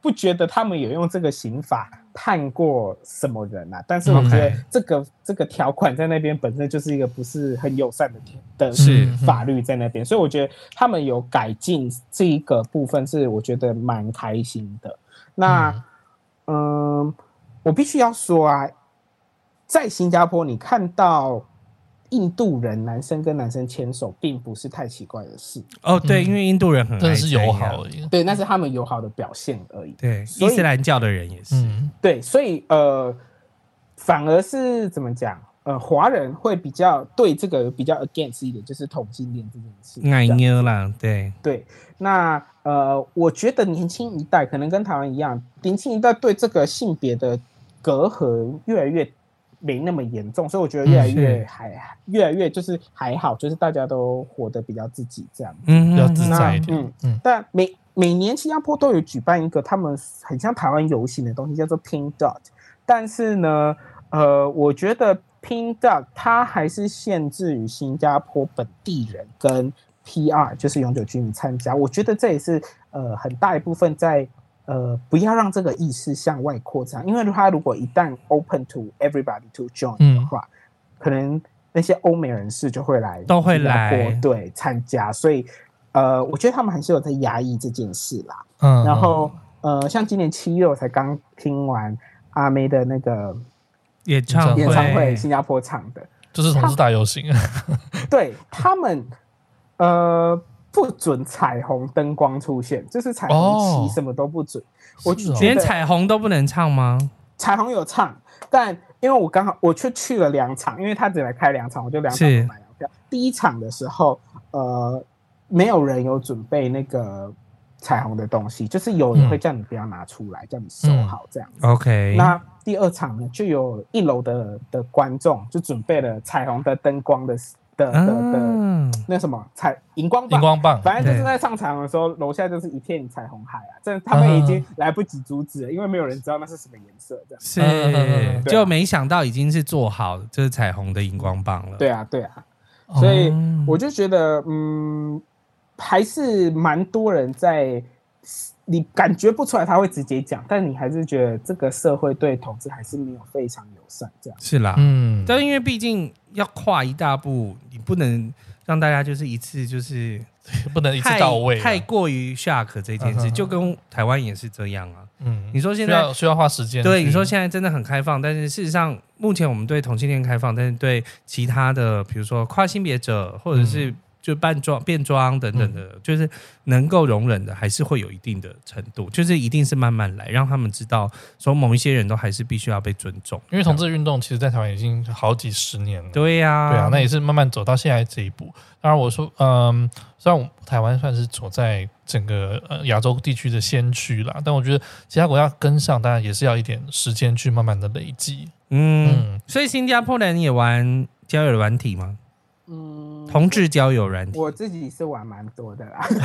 不觉得他们有用这个刑法判过什么人啊，但是我觉得这个条款在那边本身就是一个不是很友善的法律在那边，所以我觉得他们有改进这一个部分是我觉得蛮开心的。那我必须要说啊，在新加坡你看到印度人男生跟男生牵手并不是太奇怪的事哦，对，因为印度人很爱真的是友好而已， 对，那是他们友好的表现而已。 对，伊斯兰教的人也是， 对，所以反而是怎么讲？华人会比较对这个比较 against 一点，就是同性恋这件事。 爱妞啦，对对。那我觉得年轻一代可能跟台湾一样，年轻一代对这个性别的隔阂越来越没那么严重，所以我觉得越来越就是还好，就是大家都活得比较自己这样， 比较自在一点。 但每年新加坡都有举办一个他们很像台湾游行的东西，叫做 Pink Dot。但是呢，我觉得 Pink Dot 它还是限制于新加坡本地人跟 PR， 就是永久居民参加。我觉得这也是很大一部分在。不要让这个意识向外扩张，因为他如果一旦 open to everybody to join 的话，可能那些欧美人士就会来， 都会来对参加，所以我觉得他们还是有在压抑这件事啦。然后像今年7月我才刚听完阿妹的那个演唱会， 新加坡唱的， 就是同志大游行， 对他们不准彩虹灯光出现，就是彩虹旗什么都不准。我连彩虹都不能唱吗？ 彩虹有唱，但因为我刚好我去了2场，因为他只来开2场，我就2场都买了票。第一场的时候，没有人有准备那个彩虹的东西，就是有人会叫你不要拿出来，叫你收好这样子。 OK。 那第2场呢，就有1楼的观众就准备了彩虹的灯光的那什么荧光棒，反正就是在上彩虹的时候，楼下就是一片彩虹海啊！这他们已经来不及阻止了，因为没有人知道那是什么颜色，这样是就没想到已经是做好就是彩虹的荧光棒了。 对啊，所以我就觉得还是蛮多人在。你感觉不出来他会直接讲，但你还是觉得这个社会对同志还是没有非常友善，这样是啦，但因为毕竟要跨一大步，你不能让大家就是一次就是不能一次到位， 太过于 shock 这件事，就跟台湾也是这样啊。你说现在需要花时间， 对，你说现在真的很开放，但是事实上目前我们对同性恋开放，但是对其他的比如说跨性别者或者是就变装等等的，就是能够容忍的，还是会有一定的程度，就是一定是慢慢来，让他们知道说某一些人都还是必须要被尊重。 因为同志运动其实在台湾已经好几十年了， 对呀， 那也是慢慢走到现在这一步。当然我说，虽然台湾算是走在整个亚洲地区的先驱啦，但我觉得其他国家跟上，当然也是要一点时间去慢慢的累积。 所以新加坡人也玩交友软体吗？同志交友软体， 我自己是玩蛮多的啦。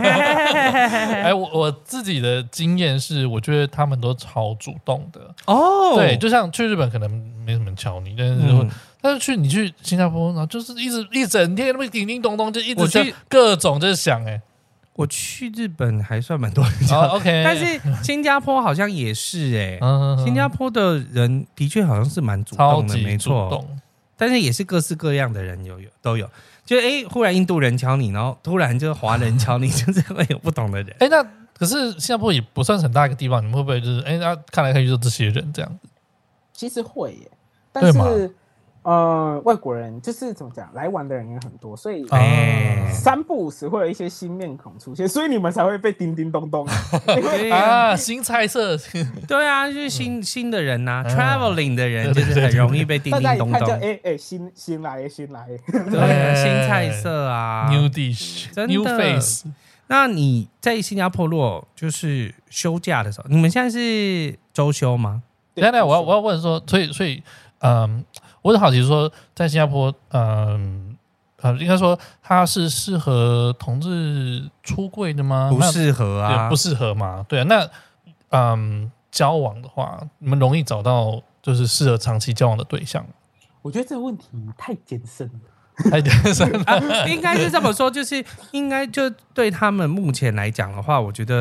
我自己的经验是，我觉得他们都超主动的哦。 对，就像去日本可能没什么敲你，但是你去新加坡，然后就是一整天那么叮叮咚咚，就一直去各种就是响我去日本还算蛮多人讲 ，OK， 但是新加坡好像也是新加坡的人的确好像是蛮主动的，没错。但是也是各式各样的人都有，就忽然印度人敲你，然后突然就华人敲你，就是会有不同的人。 那可是新加坡也不算是很大一个地方，你们会不会就是那看来看去就这些人这样子？ 其实会耶，但是外国人就是怎么讲，来玩的人也很多，所以3不5时会有一些新面孔出现，所以你们才会被叮叮咚咚新菜色。 对啊，就是新的人呐，traveling 的人就是很容易被叮叮咚咚。大家一看就新来， 对，新菜色啊 ，new dish，new face。 那你在新加坡如果就是休假的时候，你们现在是周休吗？ 对，我要问说，所以我很好奇说，在新加坡，应该说它是适合同志出柜的吗？ 不适合啊， 不适合嘛？对啊，那交往的话，你们容易找到就是适合长期交往的对象？ 我觉得这个问题太艰深了。 应该是这么说，就是应该就对他们目前来讲的话，我觉得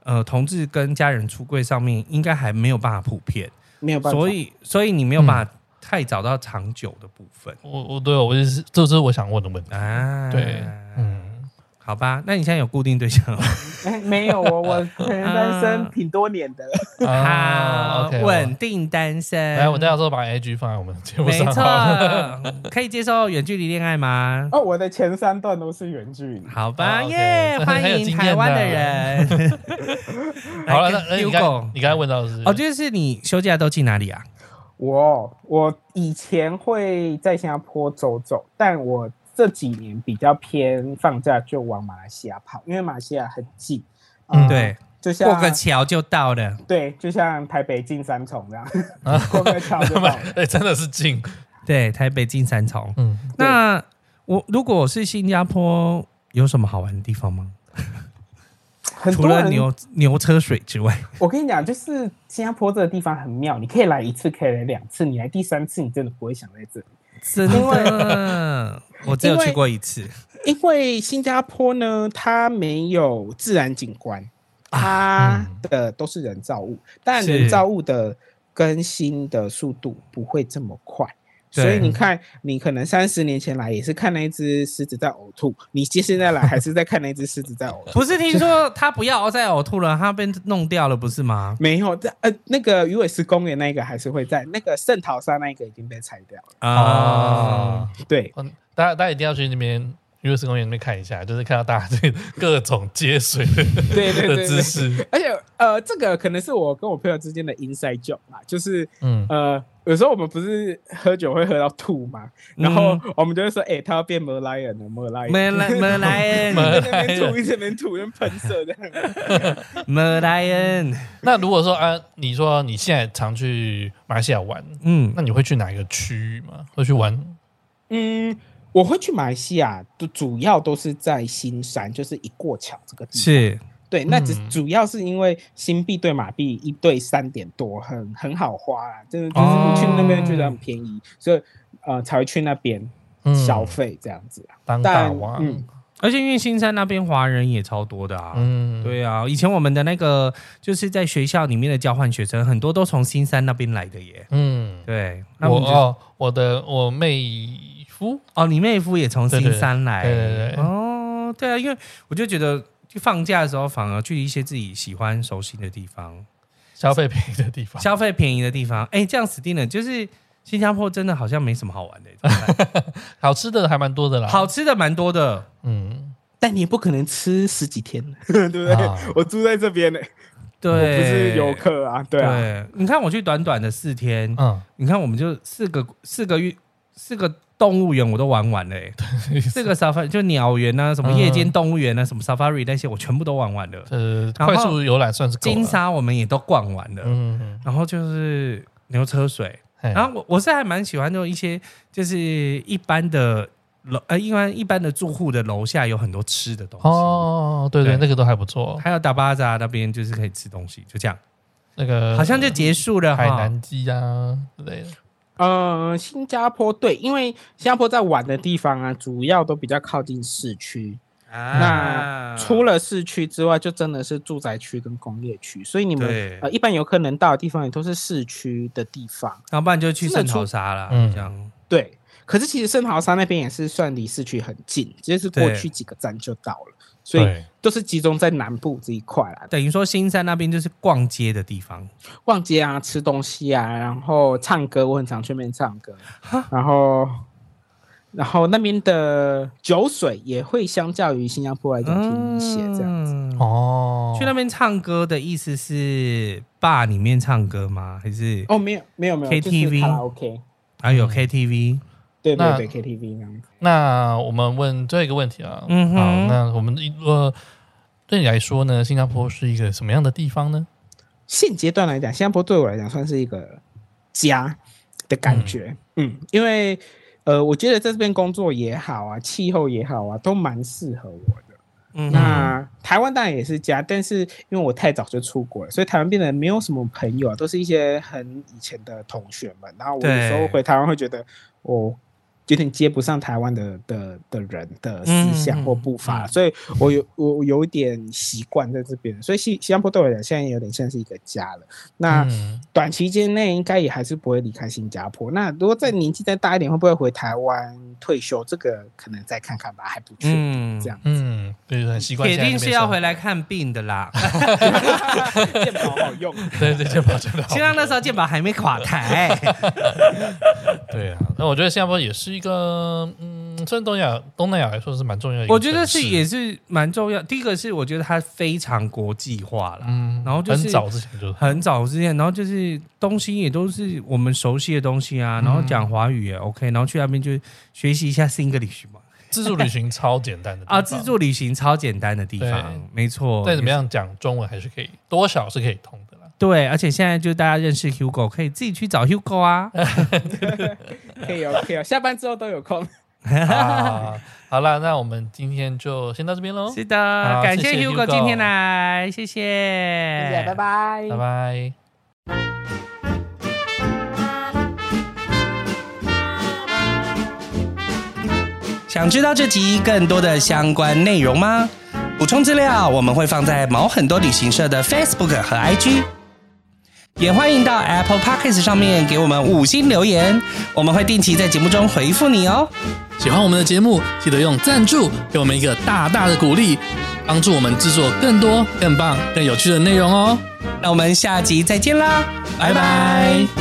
同志跟家人出柜上面应该还没有办法普遍， 没有办法， 所以你没有办法太找到长久的部分。 我这是我想问的问题啊。对， 好吧，那你现在有固定对象了吗？ 没有，我可能单身挺多年的。 好，稳定单身。 来，我待会之后把 IG 放在我们节目上。 没错，可以接受远距离恋爱吗？ 哦，我的前3段都是远距离。 好吧，耶，欢迎台湾的人。 好了，那你刚才问到的是就是你休假都去哪里啊？ 我以前会在新加坡走走，但我这几年比较偏放假就往马来西亚跑，因为马来西亚很近， 对， 就像过个桥就到了， 对，就像台北进三重这样，过个桥就到了， 真的是近， 对，台北进三重。那如果我是新加坡，有什么好玩的地方吗？除了牛车水之外， 我跟你讲，就是新加坡这个地方很妙，你可以来1次，可以来2次，你来第3次，你真的不会想在这里。 真的，我只有去过1次。 因为新加坡呢，它没有自然景观，它的都是人造物，但人造物的更新的速度不会这么快。所以你看，你可能30年前来也是看那一只狮子在呕吐，你现在来还是在看那只狮子在呕吐。 不是听说他不要再呕吐了，他被弄掉了，不是吗？ 没有，那个鱼尾狮公园那个还是会在，那个圣淘沙那个已经被拆掉了。对， 大家一定要去那边鱼尾狮公园那边看一下，就是看到大家这各种接水的姿势。 而且这个可能是我跟我朋友之间的 inside joke 嘛，就是有时候我们不是喝酒会喝到吐嘛，然后我们就会说，他要变merlion了，merlion，那边吐，一直边吐，跟喷射这样。 merlion。 那如果说你说你现在常去马来西亚玩，那你会去哪一个区域吗？会去玩？ 我会去马来西亚，主要都是在新山，就是一过桥这个地方。 是。 对，那主要是因为新币对马币1对3点多，很好花啦，真的就是你去那边觉得很便宜，所以才会去那边消费这样子。 当大王， 而且因为新山那边华人也超多的啊，对啊，以前我们的那个就是在学校里面的交换学生，很多都从新山那边来的耶。对， 我妹夫你妹夫也从新山来， 对， 对啊，因为我就觉得。去放假的时候，反而去一些自己喜欢、熟悉的地方， 消费便宜的地方。 这样死定了。就是新加坡真的好像没什么好玩的， 好吃的还蛮多的啦， 好吃的蛮多的。 但你也不可能吃10几天，对不对？我住在这边呢，对，我不是游客啊，对啊。 对，你看我去短短的4天，你看我们就4个动物园我都玩完了这个 safari 就鸟园啊，什么夜间动物园啊，什么 safari 那些我全部都玩完了。 快速游览算是够了。 金沙我们也都逛完了，然后就是牛车水，然后我是还蛮喜欢就一些就是一般的一般的住户的楼下有很多吃的东西对，那个都还不错。 还有达巴扎那边就是可以吃东西，就这样。 那个好像就结束了， 海南鸡啊之类的。 新加坡对，因为新加坡在玩的地方啊，主要都比较靠近市区。那除了市区之外，就真的是住宅区跟工业区，所以你们一般游客能到的地方也都是市区的地方， 要不然就去圣淘沙啦。这样对。可是其实圣淘沙那边也是算离市区很近，直接是过去几个站就到了，所以都是集中在南部这一块啦。 等于说新山那边就是逛街的地方， 逛街啊，吃东西啊，然后唱歌，我很常去那边唱歌，然后那边的酒水也会相较于新加坡来讲便宜一些，这样子。 去那边唱歌的意思是bar里面唱歌吗？还是没有 KTV 卡拉 OK 有 KTV。 对 KTV 这样子。 那我们问最后一个问题啊，好，那我们对你来说呢，新加坡是一个什么样的地方呢？ 现阶段来讲，新加坡对我来讲算是一个家的感觉，因为我觉得在这边工作也好啊，气候也好啊，都蛮适合我的。那台湾当然也是家，但是因为我太早就出国了，所以台湾变得没有什么朋友啊，都是一些很以前的同学们。然后我有时候回台湾会觉得有点接不上台湾的人的思想或步伐，所以我有点习惯在这边，所以新加坡对我来讲现在有点像是一个家了。那短期间内应该也还是不会离开新加坡。那如果在年纪再大一点，会不会回台湾退休？这个可能再看看吧，还不确定。这样子， 对，很习惯。 铁定是要回来看病的啦。 健保好用， 对，健保真的好用。 希望那时候健保还没垮台。 对啊，那我觉得新加坡也是一个，虽然东南亚来说是蛮重要的一个， 我觉得也是蛮重要。第一个是我觉得它非常国际化了，然后就是很早之前，然后就是东西也都是我们熟悉的东西啊，然后讲华语也 OK， 然后去那边就学习一下 Singlish 嘛。 自助旅行超简单的地方自助旅行超简单的地方，没错。 再怎么样讲中文还是可以，多少是可以通的啦。 对，而且现在就大家认识 Hugo， 可以自己去找 Hugo 啊。 可以哦，下班之后都有空。 好了，那我们今天就先到这边喽。 是的，感谢 Hugo 今天来，谢谢， 拜拜， 拜拜。 想知道这集更多的相关内容吗？补充资料我们会放在毛很多旅行社的 Facebook 和 IG， 也欢迎到 Apple Podcast 上面给我们5星留言，我们会定期在节目中回复你哦。 喜欢我们的节目，记得用赞助给我们一个大大的鼓励，帮助我们制作更多、更棒、更有趣的内容哦。 那我们下集再见啦，拜拜。